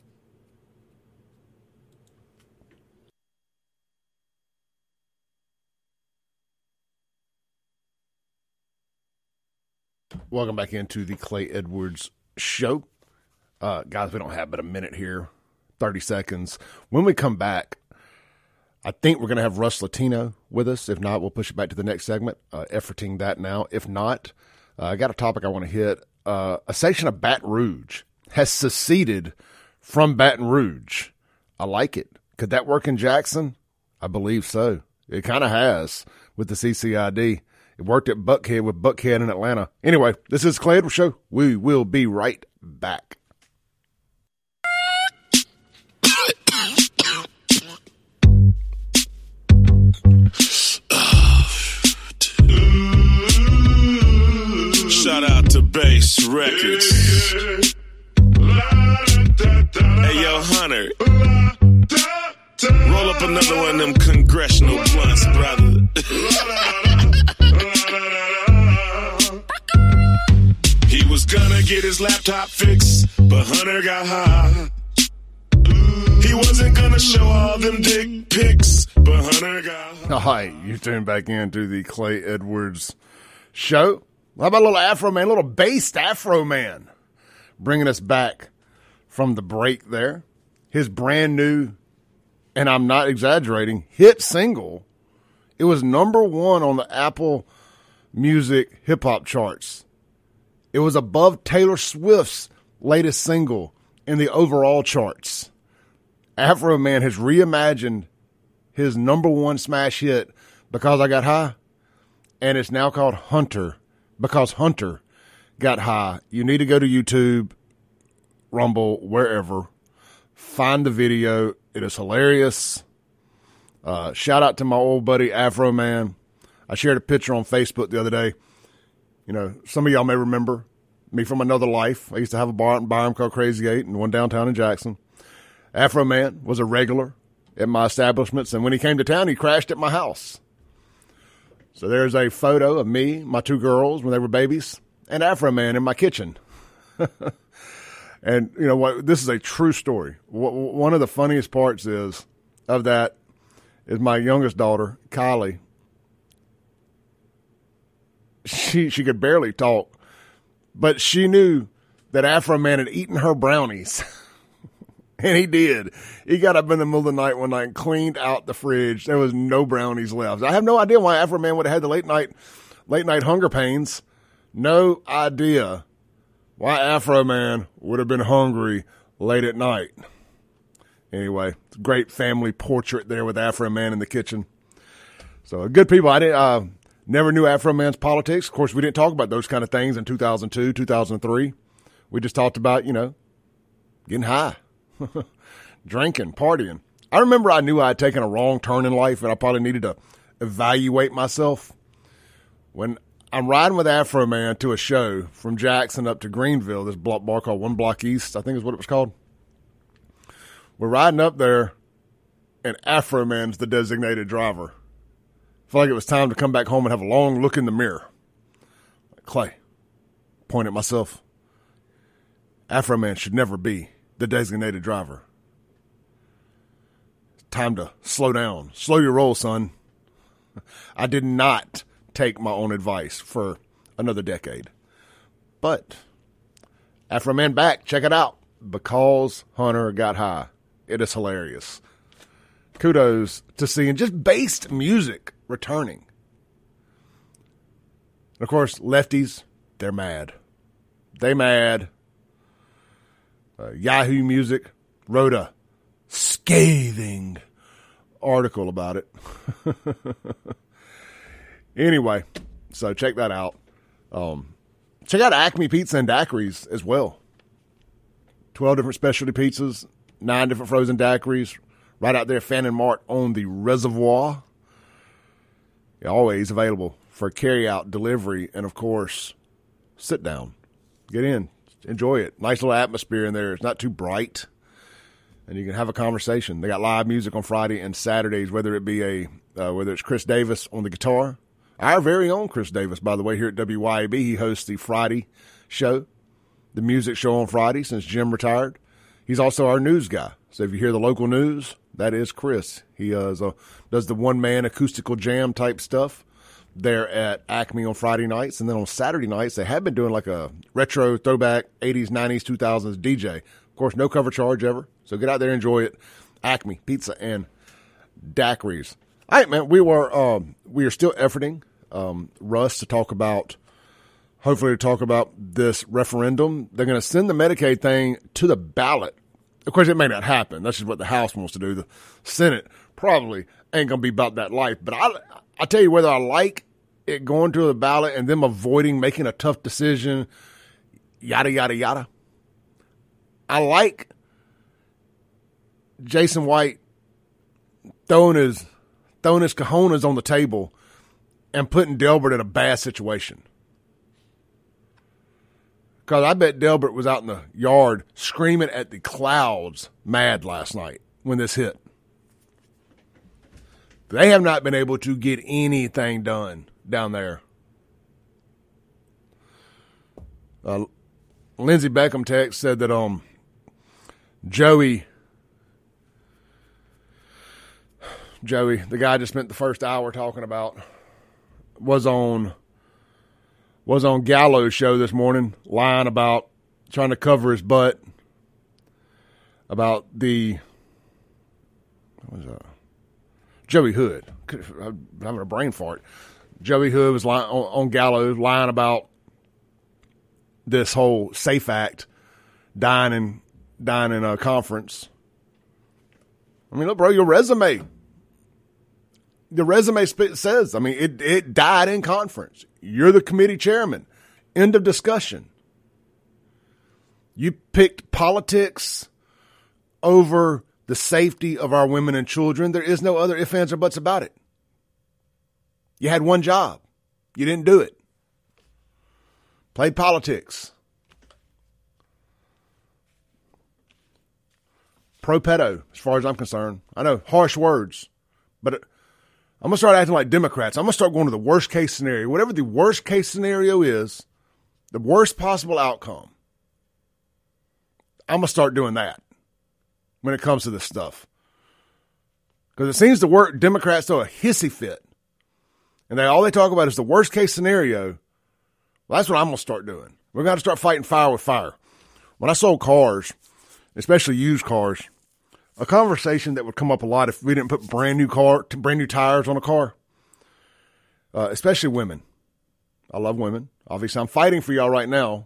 Welcome back into the Clay Edwards Show. Uh, guys, we don't have but a minute here, thirty seconds. When we come back, I think we're going to have Russ Latino with us. If not, we'll push it back to the next segment, uh, efforting that now. If not, uh, I got a topic I want to hit uh, a section of Baton Rouge has seceded from Baton Rouge. I like it. Could that work in Jackson? I believe so. It kind of has with the C C I D. It worked at Buckhead with Buckhead in Atlanta. Anyway, this is Clay Edwards Show. We will be right back. Shout out to Bass Records. Hey, yo, Hunter. Roll up another one of them congressional blunts, brother. He was gonna get his laptop fixed, but Hunter got high. He wasn't gonna show all them dick pics, but Hunter got high. All right, you tune back into the Clay Edwards Show. How about a little Afro Man, a little based Afro Man, bringing us back from the break there. His brand new, and I'm not exaggerating, hit single. It was number one on the Apple Music hip hop charts. It was above Taylor Swift's latest single in the overall charts. Afro Man has reimagined his number one smash hit, Because I Got High, and it's now called Hunter. Because Hunter got high. You need to go to YouTube, Rumble, wherever. Find the video. It is hilarious. Uh, shout out to my old buddy Afro Man. I shared a picture on Facebook the other day. You know, some of y'all may remember me from another life. I used to have a bar out in Byram called Crazy Eight and one downtown in Jackson. Afro Man was a regular at my establishments, and when he came to town, he crashed at my house. So there's a photo of me, my two girls when they were babies, and Afro Man in my kitchen. And, you know what, this is a true story. One of the funniest parts is of that is my youngest daughter, Kylie. She she could barely talk, but she knew that Afro Man had eaten her brownies. And he did. He got up in the middle of the night one night and cleaned out the fridge. There was no brownies left. I have no idea why Afro Man would have had the late night, late night hunger pains. No idea why Afro Man would have been hungry late at night. Anyway, great family portrait there with Afro Man in the kitchen. So good people. I didn't, uh, never knew Afro Man's politics. Of course, we didn't talk about those kind of things in two thousand two, two thousand three. We just talked about, you know, getting high. Drinking, partying. I remember I knew I had taken a wrong turn in life and I probably needed to evaluate myself. When I'm riding with Afro Man to a show from Jackson up to Greenville, this block bar called One Block East, I think is what it was called. We're riding up there and Afro Man's the designated driver. I felt like it was time to come back home and have a long look in the mirror. Clay, point at myself. Afro Man should never be the designated driver. Time to slow down. Slow your roll, son. I did not take my own advice for another decade. But Afro Man back, check it out. Because Hunter Got High. It is hilarious. Kudos to seeing just based music returning. And of course, lefties, they're mad. They mad. Uh, Yahoo Music wrote a scathing article about it. Anyway, so check that out. Um, check out Acme Pizza and Daiquiris as well. twelve different specialty pizzas, nine different frozen daiquiris, right out there, Fannin Mart on the Reservoir. Always available for carry-out, delivery, and, of course, sit down. Get in. Enjoy it. Nice little atmosphere in there. It's not too bright. And you can have a conversation. They got live music on Friday and Saturdays, whether it be a, uh, whether it's Chris Davis on the guitar. Our very own Chris Davis, by the way, here at W Y A B. He hosts the Friday show, the music show on Friday since Jim retired. He's also our news guy. So if you hear the local news, that is Chris. He uh, is a, does the one-man acoustical jam type stuff there at Acme on Friday nights. And then on Saturday nights, they have been doing like a retro throwback eighties, nineties, two thousands D J. Of course, no cover charge ever. So get out there and enjoy it. Acme Pizza and Daiquiris. All right, man, we were um, we are still efforting um, Russ to talk about hopefully to talk about this referendum. They're going to send the Medicaid thing to the ballot. Of course, it may not happen. That's just what the House wants to do. The Senate probably ain't going to be about that life. But I, I tell you, whether I like it going to the ballot and them avoiding making a tough decision, yada, yada, yada. I like Jason White throwing his, throwing his cojones on the table and putting Delbert in a bad situation. Because I bet Delbert was out in the yard screaming at the clouds mad last night when this hit. They have not been able to get anything done down there. Uh, Lindsey Beckham text said that um, Joey, Joey, the guy I just spent the first hour talking about, was on was on Gallo's show this morning, lying about trying to cover his butt about the what was that? Joey Hood. I'm having a brain fart. Joey Hood was lying on, on Gallo, lying about this whole SAFE Act, dying in dying in a conference. I mean, look, bro, your resume. The resume says, I mean, it, it died in conference. You're the committee chairman. End of discussion. You picked politics over the safety of our women and children. There is no other ifs, ands, or buts about it. You had one job. You didn't do it. Played politics. Pro-pedo, as far as I'm concerned. I know, harsh words, but it, I'm going to start acting like Democrats. I'm going to start going to the worst case scenario. Whatever the worst case scenario is, the worst possible outcome, I'm going to start doing that when it comes to this stuff. Because it seems to work, Democrats throw a hissy fit. And they all they talk about is the worst case scenario. Well, that's what I'm going to start doing. We're going to start fighting fire with fire. When I sold cars, especially used cars, a conversation that would come up a lot if we didn't put brand new car, brand new tires on a car, uh, especially women. I love women. Obviously, I'm fighting for y'all right now,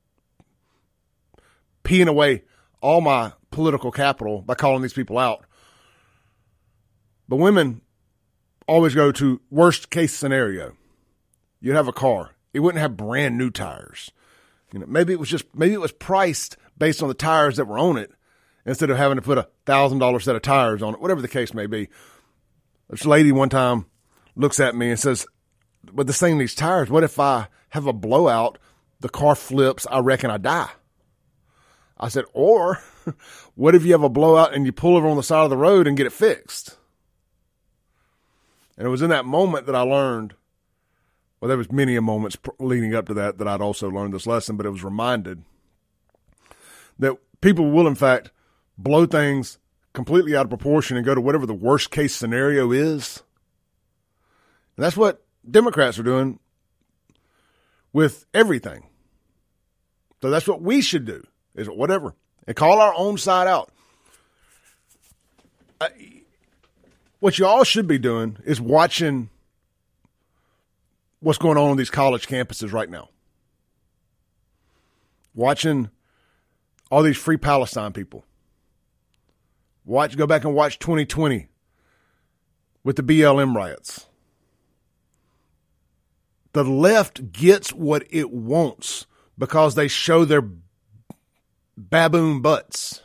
peeing away all my political capital by calling these people out. But women always go to worst case scenario. You'd have a car. It wouldn't have brand new tires. You know, maybe it was just maybe it was priced based on the tires that were on it, instead of having to put a thousand dollar set of tires on it, whatever the case may be. This lady one time looks at me and says, "But this thing needs tires. What if I have a blowout? The car flips. I reckon I die." I said, "Or what if you have a blowout and you pull over on the side of the road and get it fixed?" And it was in that moment that I learned. Well, there was many a moments leading up to that that I'd also learned this lesson, but it was reminded that people will, in fact, blow things completely out of proportion and go to whatever the worst case scenario is. And that's what Democrats are doing with everything. So that's what we should do, is whatever, and call our own side out. Uh, what you all should be doing is watching what's going on on these college campuses right now. Watching all these Free Palestine people. Watch, go back and watch twenty twenty with the B L M riots. The left gets what it wants because they show their baboon butts.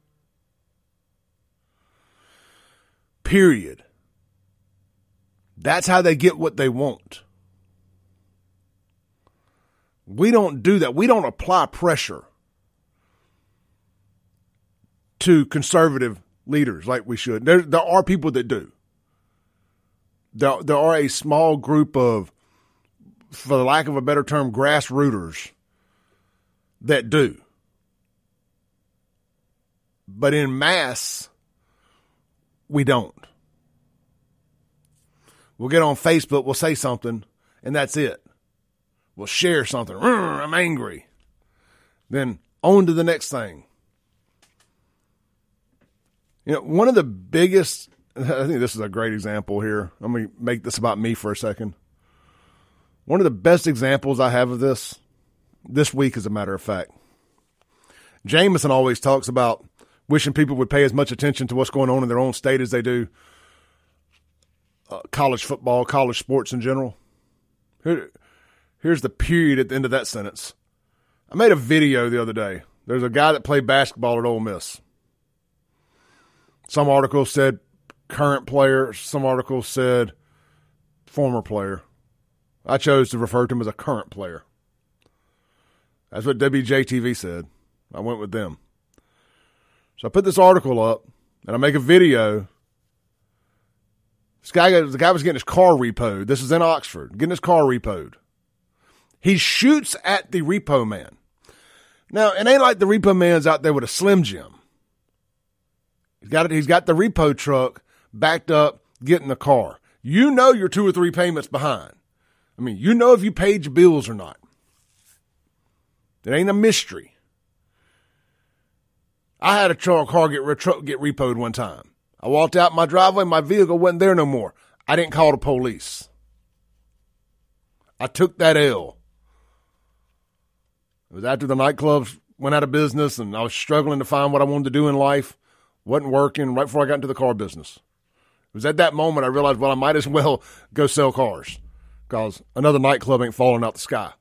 Period. That's how they get what they want. We don't do that. We don't apply pressure to conservative leaders like we should. There, there are people that do. There, there are a small group of, for the lack of a better term, grassrooters that do. But in mass, we don't. We'll get on Facebook, we'll say something, and that's it. We'll share something. I'm angry. Then on to the next thing. You know, one of the biggest, I think this is a great example here. Let me make this about me for a second. One of the best examples I have of this, this week as a matter of fact, Jameson always talks about wishing people would pay as much attention to what's going on in their own state as they do uh, college football, college sports in general. Here, here's the period at the end of that sentence. I made a video the other day. There's a guy that played basketball at Ole Miss. Some articles said current player. Some articles said former player. I chose to refer to him as a current player. That's what W J T V said. I went with them. So I put this article up, and I make a video. This guy, the guy was getting his car repoed. This is in Oxford, getting his car repoed. He shoots at the repo man. Now, it ain't like the repo man's out there with a Slim Jim. He's got it. He's got the repo truck backed up, getting the car. You know you're two or three payments behind. I mean, you know if you paid your bills or not. It ain't a mystery. I had a car get truck get repoed one time. I walked out my driveway, my vehicle wasn't there no more. I didn't call the police. I took that L. It was after the nightclubs went out of business and I was struggling to find what I wanted to do in life. Wasn't working right before I got into the car business. It was at that moment I realized, well, I might as well go sell cars because another nightclub ain't falling out the sky.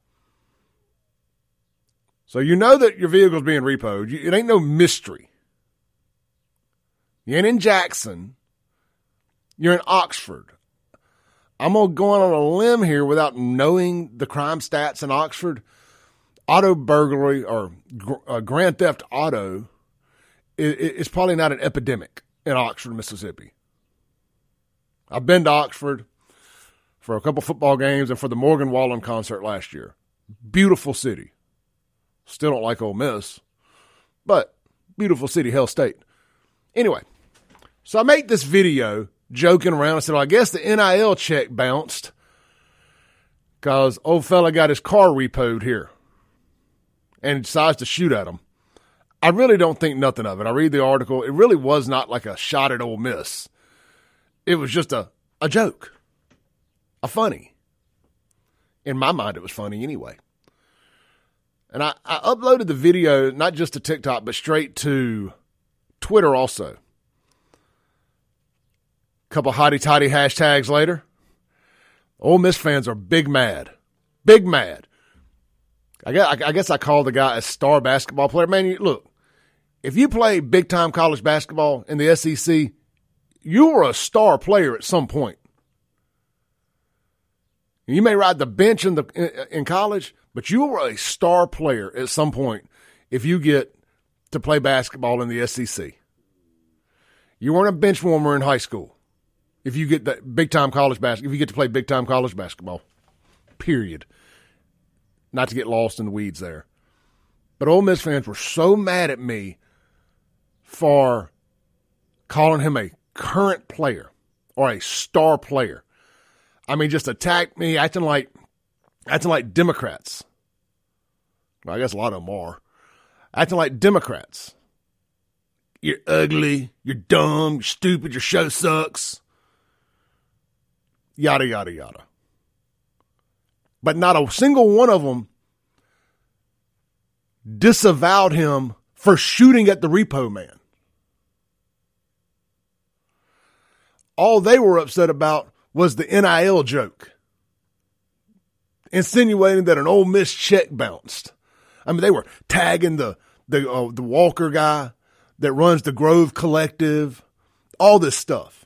So you know that your vehicle's being repoed. It ain't no mystery. You ain't in Jackson. You're in Oxford. I'm going to go on a limb here without knowing the crime stats in Oxford. Auto burglary or uh, grand theft auto is, is probably not an epidemic in Oxford, Mississippi. I've been to Oxford for a couple football games and for the Morgan Wallen concert last year. Beautiful city. Still don't like Ole Miss, but beautiful city, Hell State. Anyway, so I made this video joking around. I said, well, I guess the N I L check bounced because old fella got his car repoed here and decides to shoot at him. I really don't think nothing of it. I read the article. It really was not like a shot at Ole Miss. It was just a, a joke, a funny. In my mind, it was funny anyway. And I, I uploaded the video, not just to TikTok, but straight to Twitter also. A couple hotty-toddy hashtags later, Ole Miss fans are big mad. Big mad. I guess, I guess I call the guy a star basketball player. Man, you, look, if you play big-time college basketball in the S E C, you were a star player at some point. You may ride the bench in the in, in college, but you were a star player at some point if you get to play basketball in the S E C. You weren't a bench warmer in high school if you get that big-time college basketball, if you get to play big-time college basketball, period. Not to get lost in the weeds there. But Ole Miss fans were so mad at me for calling him a current player or a star player. I mean, just attacked me, acting like acting like Democrats. Well, I guess a lot of them are. Acting like Democrats. You're ugly, you're dumb, you're stupid, your show sucks. Yada, yada, yada. But not a single one of them disavowed him for shooting at the repo man. All they were upset about was the N I L joke, insinuating that an Ole Miss check bounced. I mean, they were tagging the the uh, the Walker guy that runs the Grove Collective, all this stuff.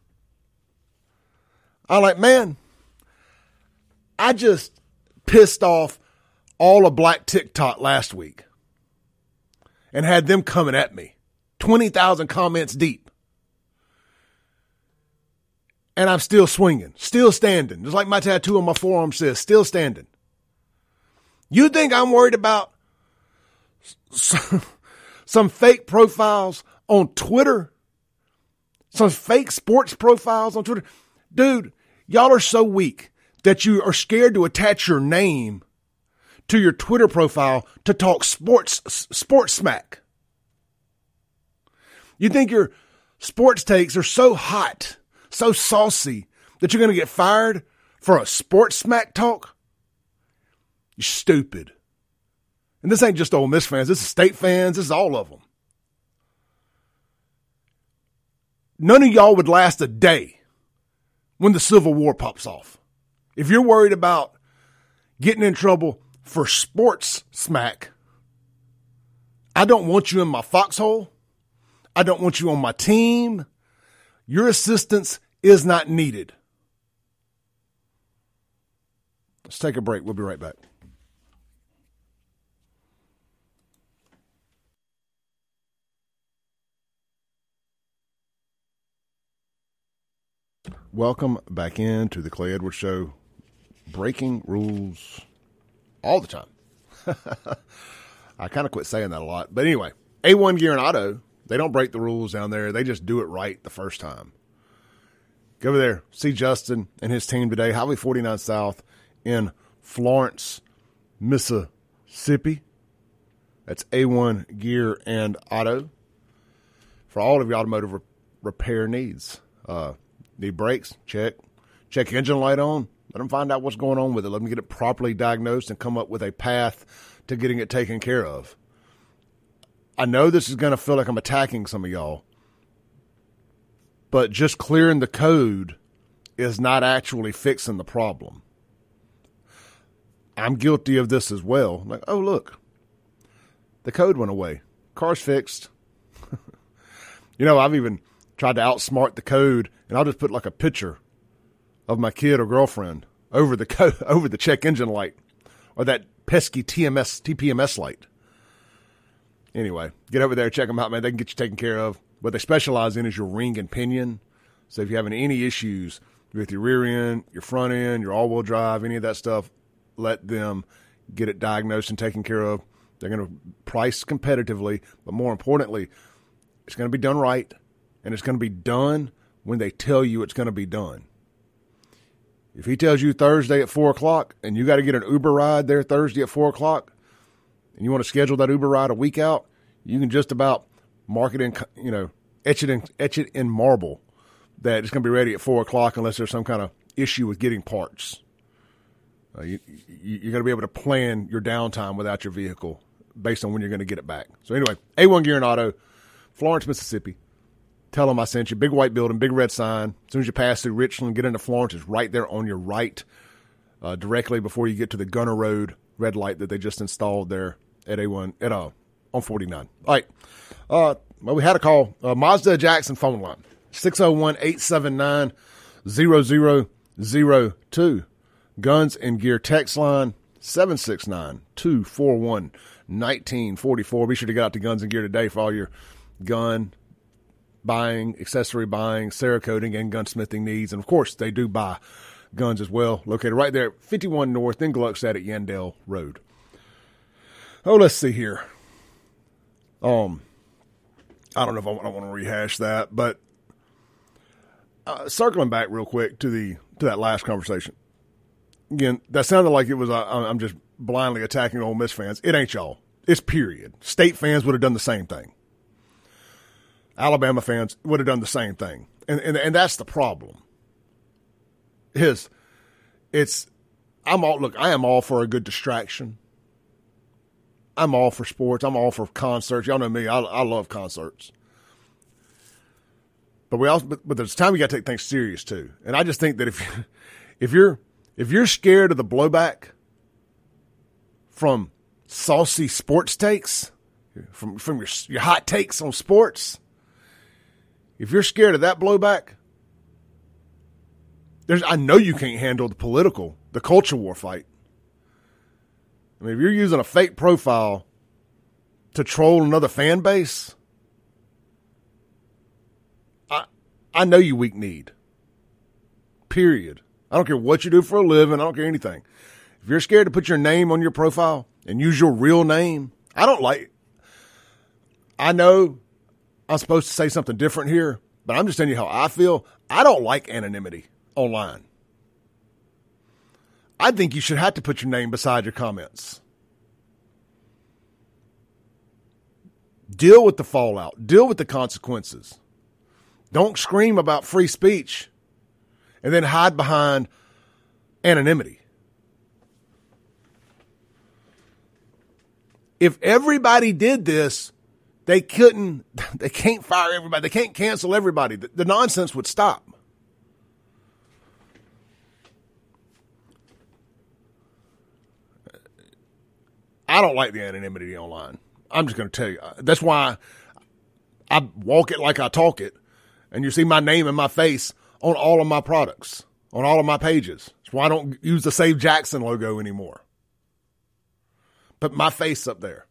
I'm like, man, I just pissed off all of Black TikTok last week and had them coming at me, twenty thousand comments deep. And I'm still swinging, still standing. Just like my tattoo on my forearm says, still standing. You think I'm worried about some, some fake profiles on Twitter? Some fake sports profiles on Twitter? Dude, y'all are so weak that you are scared to attach your name to your Twitter profile to talk sports, sports smack. You think your sports takes are so hot, so saucy, that you're going to get fired for a sports smack talk? You're stupid. And this ain't just Ole Miss fans. This is State fans. This is all of them. None of y'all would last a day when the Civil War pops off. If you're worried about getting in trouble for sports smack, I don't want you in my foxhole. I don't want you on my team. Your assistance is not needed. Let's take a break. We'll be right back. Welcome back into the Clay Edwards Show. Breaking rules all the time. I kind of quit saying that a lot. But anyway, A one Gear and Auto, they don't break the rules down there. They just do it right the first time. Go over there, see Justin and his team today, Highway forty-nine South in Florence, Mississippi. That's A one Gear and Auto for all of your automotive re- repair needs. Uh, need brakes? Check. Check engine light on. Let them find out what's going on with it. Let them get it properly diagnosed and come up with a path to getting it taken care of. I know this is going to feel like I'm attacking some of y'all, but just clearing the code is not actually fixing the problem. I'm guilty of this as well. Like, oh, look, the code went away. Car's fixed. You know, I've even tried to outsmart the code, and I'll just put like a picture of my kid or girlfriend over the co- over the check engine light or that pesky T M S, T P M S light. Anyway, get over there, check them out, man. They can get you taken care of. What they specialize in is your ring and pinion. So if you're having any issues with your rear end, your front end, your all-wheel drive, any of that stuff, let them get it diagnosed and taken care of. They're going to price competitively, but more importantly, it's going to be done right, and it's going to be done when they tell you it's going to be done. If he tells you Thursday at four o'clock and you got to get an Uber ride there Thursday at four o'clock and you want to schedule that Uber ride a week out, you can just about mark it in, you know, etch it in, etch it in marble that it's going to be ready at four o'clock unless there's some kind of issue with getting parts. Uh, you, you, you're going to be able to plan your downtime without your vehicle based on when you're going to get it back. So anyway, A one Gear and Auto, Florence, Mississippi. Tell them I sent you. Big white building, big red sign. As soon as you pass through Richland, get into Florence, it's right there on your right, uh, directly before you get to the Gunner Road red light that they just installed there at A one, at uh, on forty-nine. All right. Uh, well, we had a call. Uh, Mazda Jackson phone line, six oh one, eight seven nine, zero zero zero two. Guns and Gear text line, seven six nine, two four one, one nine four four. Be sure to get out to Guns and Gear today for all your gun buying, accessory buying, Cerakoting, and gunsmithing needs. And, of course, they do buy guns as well, located right there at fifty-one North in Gluckstadt at Yandell Road. Oh, let's see here. Um, I don't know if I, I want to rehash that, but uh, circling back real quick to the to that last conversation. Again, that sounded like it was uh, I'm just blindly attacking Ole Miss fans. It ain't y'all. It's period. State fans would have done the same thing. Alabama fans would have done the same thing. And, and and that's the problem. Is it's I'm all look, I am all for a good distraction. I'm all for sports. I'm all for concerts. Y'all know me. I I love concerts. But we also but, but there's time you gotta take things serious too. And I just think that if if you're if you're scared of the blowback from saucy sports takes, from from your your hot takes on sports, if you're scared of that blowback, there's I know you can't handle the political, the culture war fight. I mean, if you're using a fake profile to troll another fan base, I I know you weak kneed. Period. I don't care what you do for a living. I don't care anything. If you're scared to put your name on your profile and use your real name, I don't like. I know I'm supposed to say something different here, but I'm just telling you how I feel. I don't like anonymity online. I think you should have to put your name beside your comments. Deal with the fallout. Deal with the consequences. Don't scream about free speech and then hide behind anonymity. if everybody did this, they couldn't, they can't fire everybody. They can't cancel everybody. The, the nonsense would stop. I don't like the anonymity online. I'm just going to tell you. That's why I walk it like I talk it. And you see my name and my face on all of my products, on all of my pages. That's why I don't use the Save Jackson logo anymore. Put my face up there.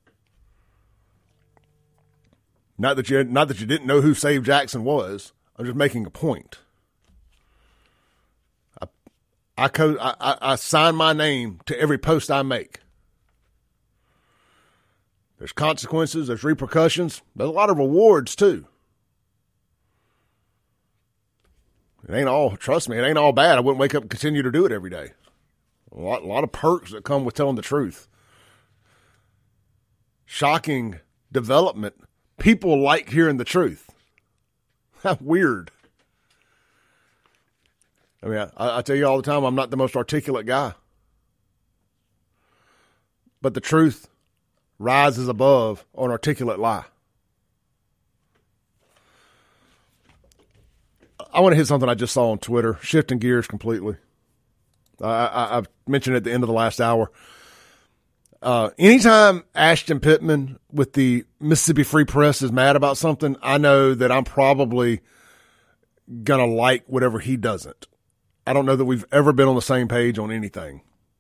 Not that you, not that you didn't know who Save Jackson was. I'm just making a point. I, I, co- I, I sign my name to every post I make. There's consequences. There's repercussions. There's a lot of rewards, too. It ain't all, trust me, it ain't all bad. I wouldn't wake up and continue to do it every day. A lot, a lot of perks that come with telling the truth. Shocking development. People like hearing the truth. How weird. I mean, I, I tell you all the time, I'm not the most articulate guy. But the truth rises above an articulate lie. I want to hit something I just saw on Twitter, shifting gears completely. I, I, I've mentioned it at the end of the last hour. Uh, anytime Ashton Pittman with the Mississippi Free Press is mad about something, I know that I'm probably going to like whatever he doesn't. I don't know that we've ever been on the same page on anything.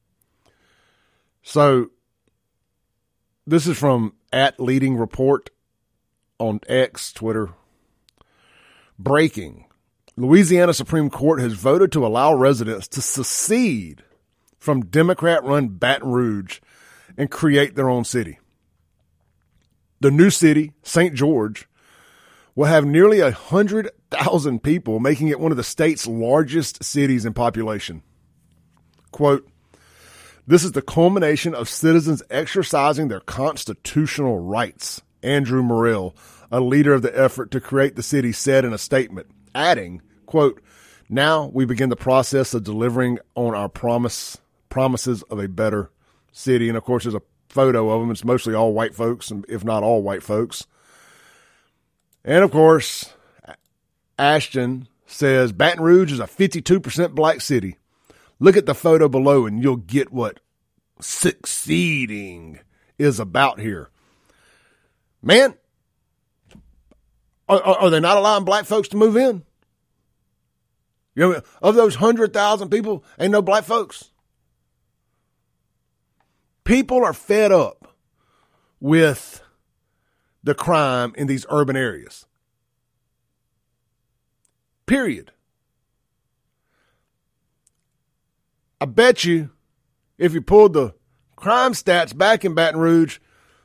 So this is from at Leading Report on X, Twitter. Breaking. Louisiana Supreme Court has voted to allow residents to secede from Democrat-run Baton Rouge and create their own city. The new city, Saint George, will have nearly one hundred thousand people, making it one of the state's largest cities in population. Quote, this is the culmination of citizens exercising their constitutional rights, Andrew Morrell, a leader of the effort to create the city, said in a statement, adding, quote, now we begin the process of delivering on our promise promises of a better city. And, of course, there's a photo of them. It's mostly all white folks, if not all white folks. And, of course, Ashton says Baton Rouge is a fifty-two percent black city. Look at the photo below and you'll get what succeeding is about here. Man, are, are they not allowing black folks to move in? You know, of those one hundred thousand people, ain't no black folks. People are fed up with the crime in these urban areas. Period. I bet you if you pulled the crime stats back in Baton Rouge,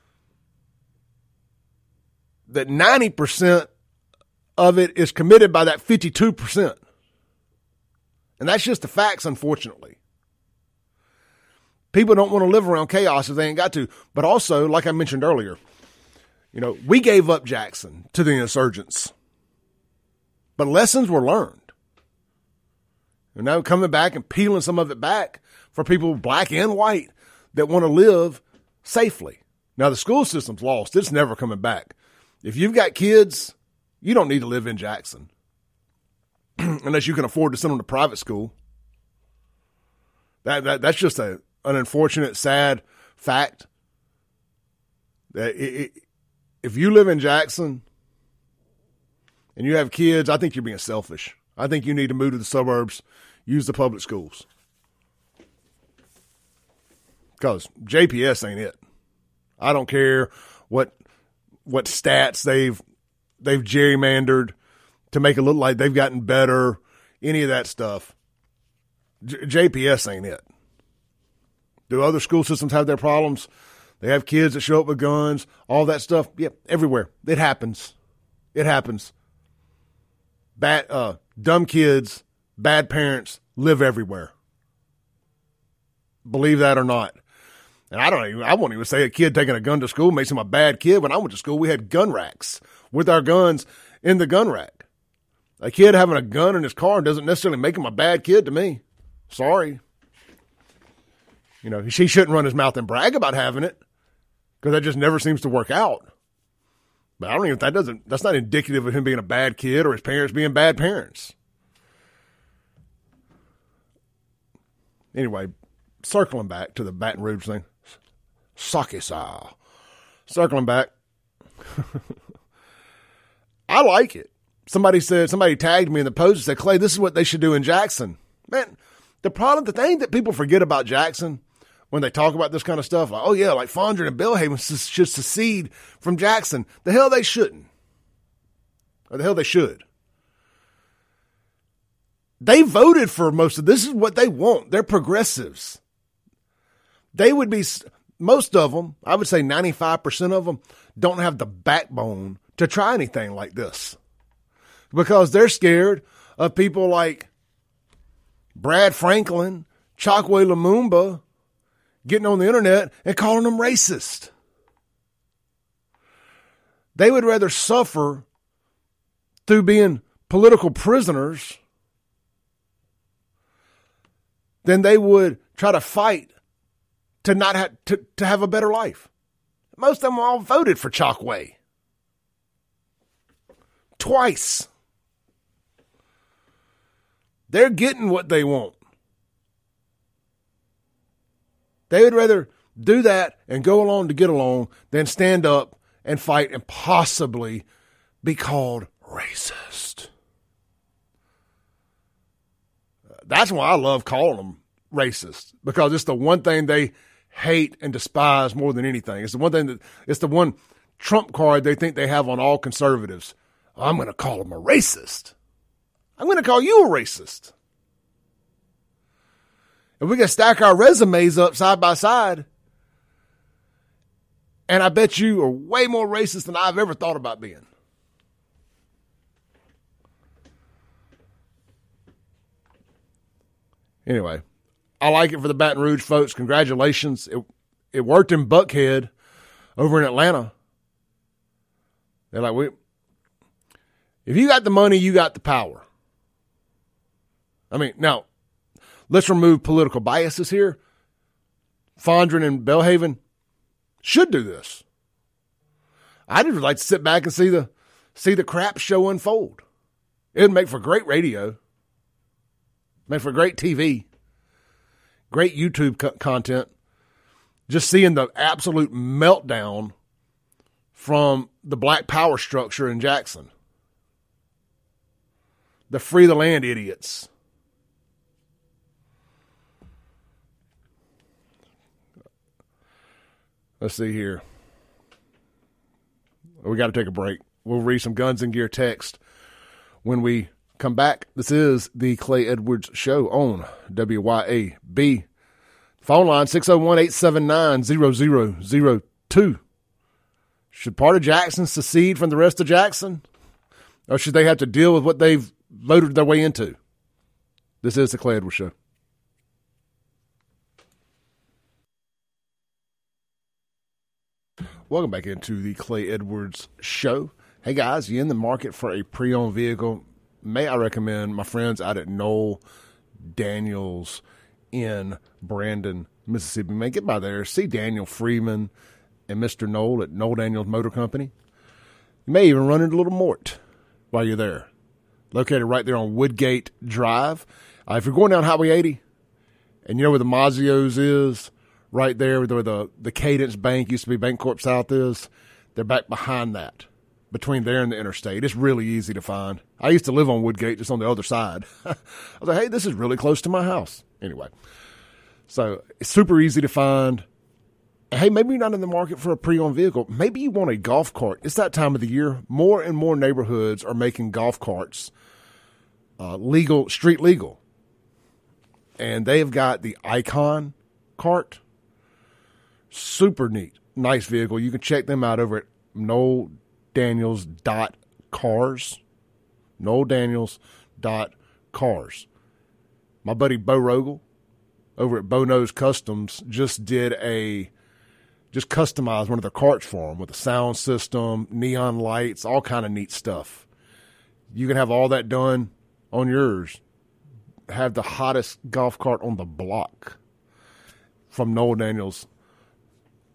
that ninety percent of it is committed by that fifty-two percent. And that's just the facts, unfortunately. People don't want to live around chaos if they ain't got to. But also, like I mentioned earlier, you know, we gave up Jackson to the insurgents. But lessons were learned. And now coming back and peeling some of it back for people, black and white, that want to live safely. Now, the school system's lost. It's never coming back. If you've got kids, you don't need to live in Jackson unless you can afford to send them to private school. That, that That's just a, an unfortunate, sad fact. That it, it, if you live in Jackson and you have kids, I think you're being selfish. I think you need to move to the suburbs, use the public schools. Because J P S ain't it. I don't care what what stats they've they've gerrymandered to make it look like they've gotten better, any of that stuff. J- JPS ain't it. Do other school systems have their problems? They have kids that show up with guns, all that stuff. Yep, everywhere. It happens. It happens. Bad, uh, dumb kids, bad parents live everywhere. Believe that or not. And I don't even, I won't even say a kid taking a gun to school makes him a bad kid. When I went to school, we had gun racks with our guns in the gun rack. A kid having a gun in his car doesn't necessarily make him a bad kid to me. Sorry. You know, he shouldn't run his mouth and brag about having it. because that just never seems to work out. But I don't even, that doesn't, that's not indicative of him being a bad kid or his parents being bad parents. Anyway, circling back to the Baton Rouge thing. Sake style. Circling back. I like it. Somebody said, somebody tagged me in the post and said, Clay, this is what they should do in Jackson. Man, the problem, the thing that people forget about Jackson when they talk about this kind of stuff, like, oh yeah, like Fondren and Belhaven should secede from Jackson. The hell they shouldn't. Or the hell they should. They voted for most of this. Is what they want. They're progressives. They would be, most of them, I would say ninety-five percent of them, don't have the backbone to try anything like this. Because they're scared of people like Brad Franklin, Chokwe Lumumba, getting on the internet and calling them racist. They would rather suffer through being political prisoners than they would try to fight to not have to, to have a better life. Most of them all voted for Chokwe. Twice. They're getting what they want. They would rather do that and go along to get along than stand up and fight and possibly be called racist. That's why I love calling them racist, because it's the one thing they hate and despise more than anything. It's the one thing that, it's the one trump card they think they have on all conservatives. I'm going to call them a racist. I'm going to call you a racist. And we can stack our resumes up side by side, and I bet you are way more racist than I've ever thought about being. Anyway, I like it for the Baton Rouge folks. Congratulations. It, it worked in Buckhead over in Atlanta. They're like, we, if you got the money, you got the power. I mean, now, let's remove political biases here. Fondren and Belhaven should do this. I'd just like to sit back and see the see the crap show unfold. It would make for great radio. Make for great T V. Great YouTube co- content. Just seeing the absolute meltdown from the black power structure in Jackson. The free the land idiots. Let's see here. We got to take a break. We'll read some Guns and Gear text when we come back. This is the Clay Edwards Show on W Y A B. Phone line six oh one, eight seven nine, zero zero zero two. Should part of Jackson secede from the rest of Jackson? Or should they have to deal with what they've voted their way into? This is the Clay Edwards Show. Welcome back into the Clay Edwards Show. Hey guys, you in the market for a pre-owned vehicle? May I recommend my friends out at Noel Daniels in Brandon, Mississippi. Man, get by there. See Daniel Freeman and Mister Noel at Noel Daniels Motor Company. You may even run into Little Mort while you're there. Located right there on Woodgate Drive. Uh, if you're going down Highway eighty and you know where the Mazio's is, right there where the, the Cadence Bank, used to be Bancorp South, is, they're back behind that, between there and the interstate. It's really easy to find. I used to live on Woodgate, just on the other side. I was like, hey, this is really close to my house. Anyway, so it's super easy to find. Hey, maybe you're not in the market for a pre-owned vehicle. Maybe you want a golf cart. It's that time of the year. More and more neighborhoods are making golf carts uh, legal, street legal. And they have got the Icon cart. Super neat. Nice vehicle. You can check them out over at Noel Daniels dot cars. Noel Daniels dot cars. My buddy Bo Rogel over at Bo Knows Customs just did a, just customized one of their carts for them with a sound system, neon lights, all kind of neat stuff. You can have all that done on yours. Have the hottest golf cart on the block from Noel Daniels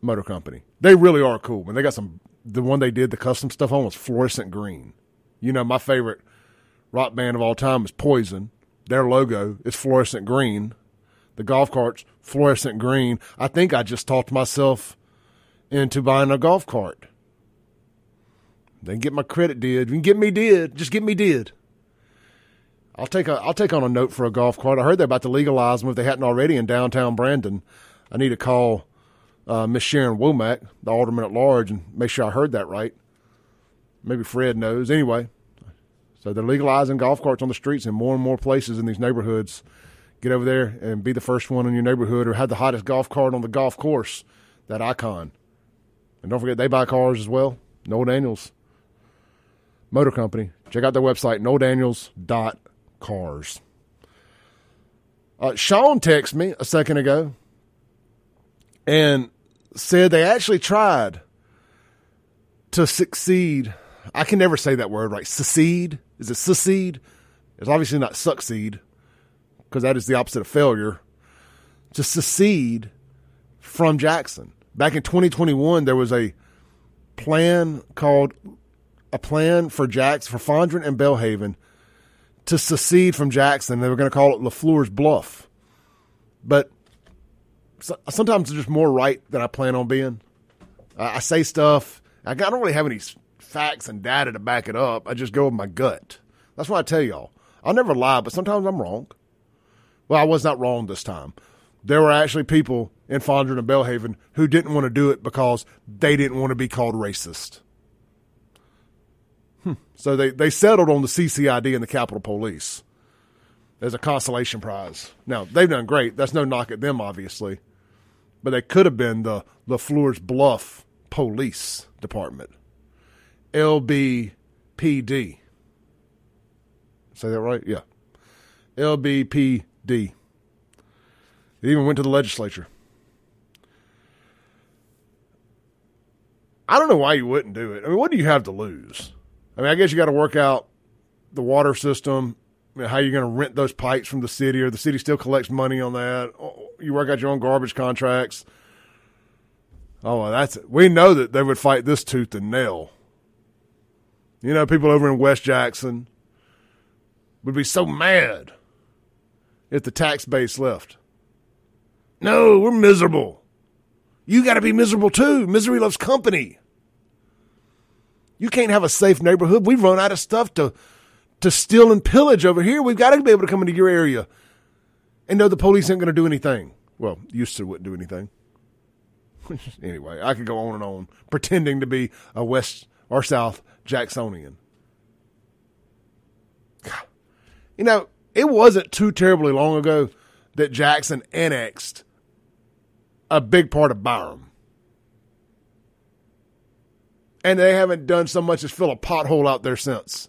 Motor Company. They really are cool. When they got some, the one they did the custom stuff on was fluorescent green. You know, my favorite rock band of all time is Poison. Their logo is fluorescent green. The golf cart's fluorescent green. I think I just talked myself into buying a golf cart. They can get my credit did. You can get me did. Just get me did. I'll take a I'll take on a note for a golf cart. I heard they're about to legalize them if they hadn't already in downtown Brandon. I need to call uh, Miss Sharon Womack, the alderman at large, and make sure I heard that right. Maybe Fred knows. Anyway, so they're legalizing golf carts on the streets in more and more places in these neighborhoods. Get over there and be the first one in your neighborhood or have the hottest golf cart on the golf course, that icon. And don't forget, they buy cars as well. Noel Daniels Motor Company. Check out their website, noel daniels dot cars. Uh, Sean texted me a second ago and said they actually tried to succeed. I can never say that word right. Secede? Is it secede? It's obviously not succeed because that is the opposite of failure. To secede from Jackson. Back in twenty twenty-one, there was a plan called a plan for Jackson, for Fondren and Belhaven to secede from Jackson. They were going to call it LaFleur's Bluff. But so, sometimes it's just more right than I plan on being. Uh, I say stuff. I don't really have any facts and data to back it up. I just go with my gut. That's why I tell y'all. I'll never lie, but sometimes I'm wrong. Well, I was not wrong this time. There were actually people in Fondren and Belhaven who didn't want to do it because they didn't want to be called racist. Hmm. So they, they settled on the C C I D and the Capitol Police as a consolation prize. Now, they've done great. That's no knock at them, obviously. But they could have been the LaFleur's Bluff Police Department. L B P D. Say that right? Yeah. L B P D. It even went to the legislature. I don't know why you wouldn't do it. I mean, what do you have to lose? I mean, I guess you got to work out the water system, you know, how you're going to rent those pipes from the city, or the city still collects money on that. You work out your own garbage contracts. Oh, well, that's it. We know that they would fight this tooth and nail. You know, people over in West Jackson would be so mad if the tax base left. No, we're miserable. You got to be miserable too. Misery loves company. You can't have a safe neighborhood. We've run out of stuff to to steal and pillage over here. We've got to be able to come into your area and know the police ain't going to do anything. Well, used to wouldn't do anything. Anyway, I could go on and on pretending to be a West or South Jacksonian. God. You know, it wasn't too terribly long ago that Jackson annexed a big part of Byram. And they haven't done so much as fill a pothole out there since.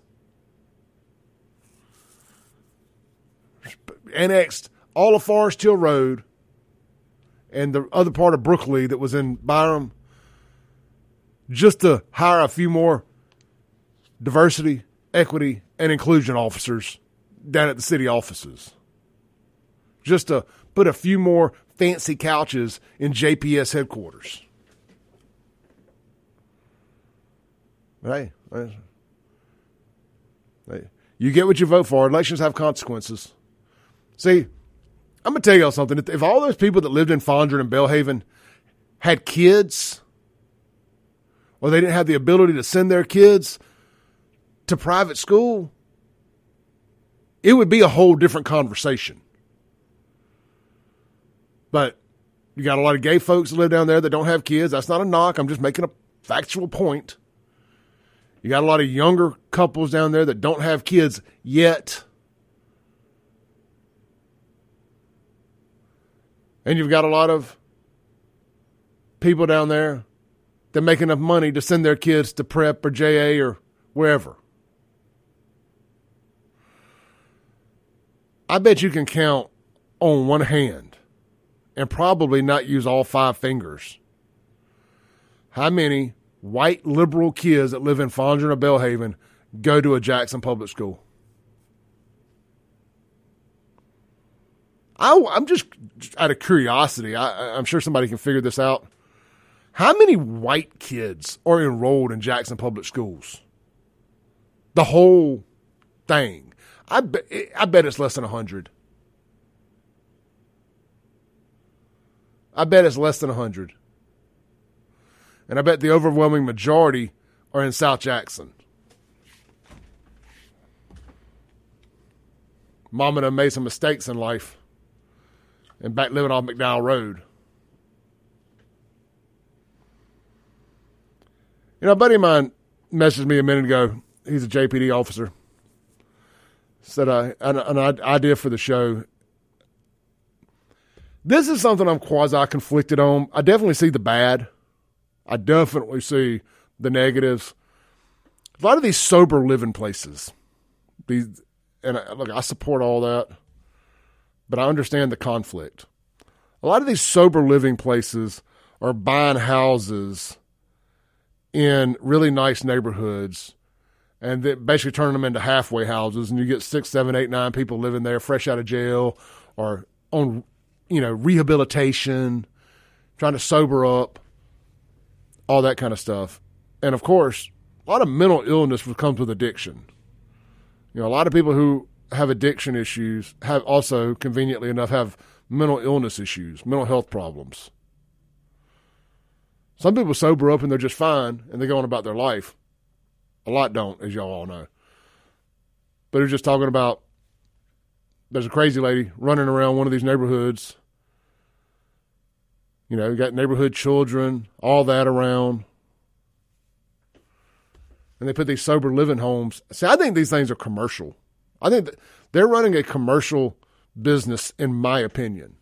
Annexed all of Forest Hill Road and the other part of Brooklyn that was in Byram just to hire a few more diversity, equity, and inclusion officers down at the city offices. Just to put a few more fancy couches in J P S headquarters. Hey, hey, you get what you vote for. Elections have consequences. See, I'm going to tell y'all something. If all those people that lived in Fondren and Belhaven had kids, or they didn't have the ability to send their kids to private school, it would be a whole different conversation. But you got a lot of gay folks that live down there that don't have kids. That's not a knock. I'm just making a factual point. You got a lot of younger couples down there that don't have kids yet. And you've got a lot of people down there that make enough money to send their kids to prep or J A or wherever. I bet you can count on one hand, and probably not use all five fingers, how many white liberal kids that live in Fondren or Belhaven go to a Jackson public school. I, I'm just out of curiosity. I, I'm sure somebody can figure this out. How many white kids are enrolled in Jackson Public Schools? The whole thing. I bet, I bet it's less than one hundred. I bet it's less than one hundred. And I bet the overwhelming majority are in South Jackson. Mama done made some mistakes in life and back living off McDowell Road. You know, a buddy of mine messaged me a minute ago. He's a J P D officer. Said uh, an, an idea for the show. This is something I'm quasi-conflicted on. I definitely see the bad. I definitely see the negatives. A lot of these sober living places, these, and I, look, I support all that, but I understand the conflict. A lot of these sober living places are buying houses in really nice neighborhoods and then basically turning them into halfway houses, and you get six, seven, eight, nine people living there fresh out of jail or on, you know, rehabilitation, trying to sober up, all that kind of stuff. And, of course, a lot of mental illness comes with addiction. You know, a lot of people who have addiction issues have also, conveniently enough, have mental illness issues, mental health problems. Some people sober up and they're just fine and they go on about their life. A lot don't, as y'all all know. But they're just talking about there's a crazy lady running around one of these neighborhoods. You know, you got neighborhood children, all that around. And they put these sober living homes. See, I think these things are commercial. I think that they're running a commercial business, in my opinion,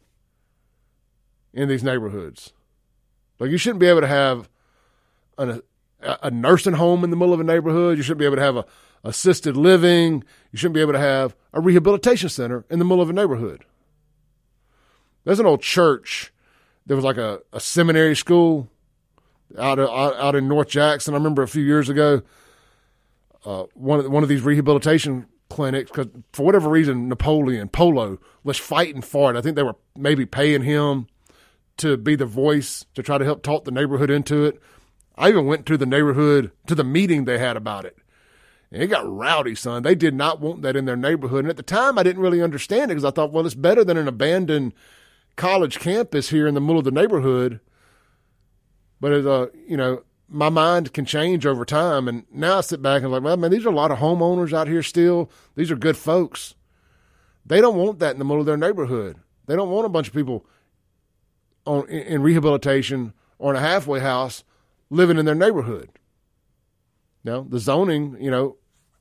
in these neighborhoods. Like, you shouldn't be able to have an, a, a nursing home in the middle of a neighborhood. You shouldn't be able to have a assisted living. You shouldn't be able to have a rehabilitation center in the middle of a neighborhood. There's an old church. There was like a, a seminary school out of, out, out in North Jackson. I remember a few years ago, uh, one of one of these rehabilitation clinics, because for whatever reason, Napoleon Polo was fighting for it. I think they were maybe paying him to be the voice to try to help talk the neighborhood into it. I even went to the neighborhood, to the meeting they had about it. And it got rowdy, son. They did not want that in their neighborhood. And at the time, I didn't really understand it because I thought, well, it's better than an abandoned college campus here in the middle of the neighborhood. But, as uh, you know, my mind can change over time. And now I sit back and I'm like, well, man, these are a lot of homeowners out here still. These are good folks. They don't want that in the middle of their neighborhood. They don't want a bunch of people on in rehabilitation or in a halfway house living in their neighborhood. Now, the zoning, you know,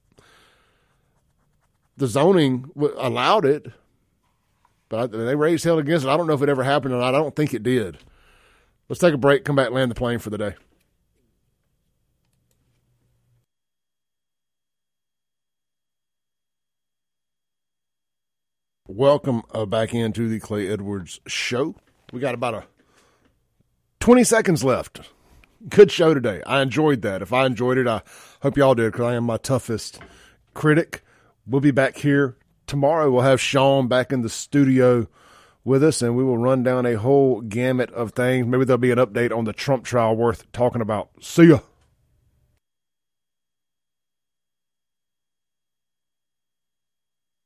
the zoning allowed it, but they raised hell against it. I don't know if it ever happened or not. I don't think it did. Let's take a break, come back, land the plane for the day. Welcome uh, back into the Clay Edwards Show. We got about a twenty seconds left. Good show today. I enjoyed that. If I enjoyed it, I hope y'all did, because I am my toughest critic. We'll be back here tomorrow. We'll have Sean back in the studio with us, and we will run down a whole gamut of things. Maybe there'll be an update on the Trump trial worth talking about. See ya.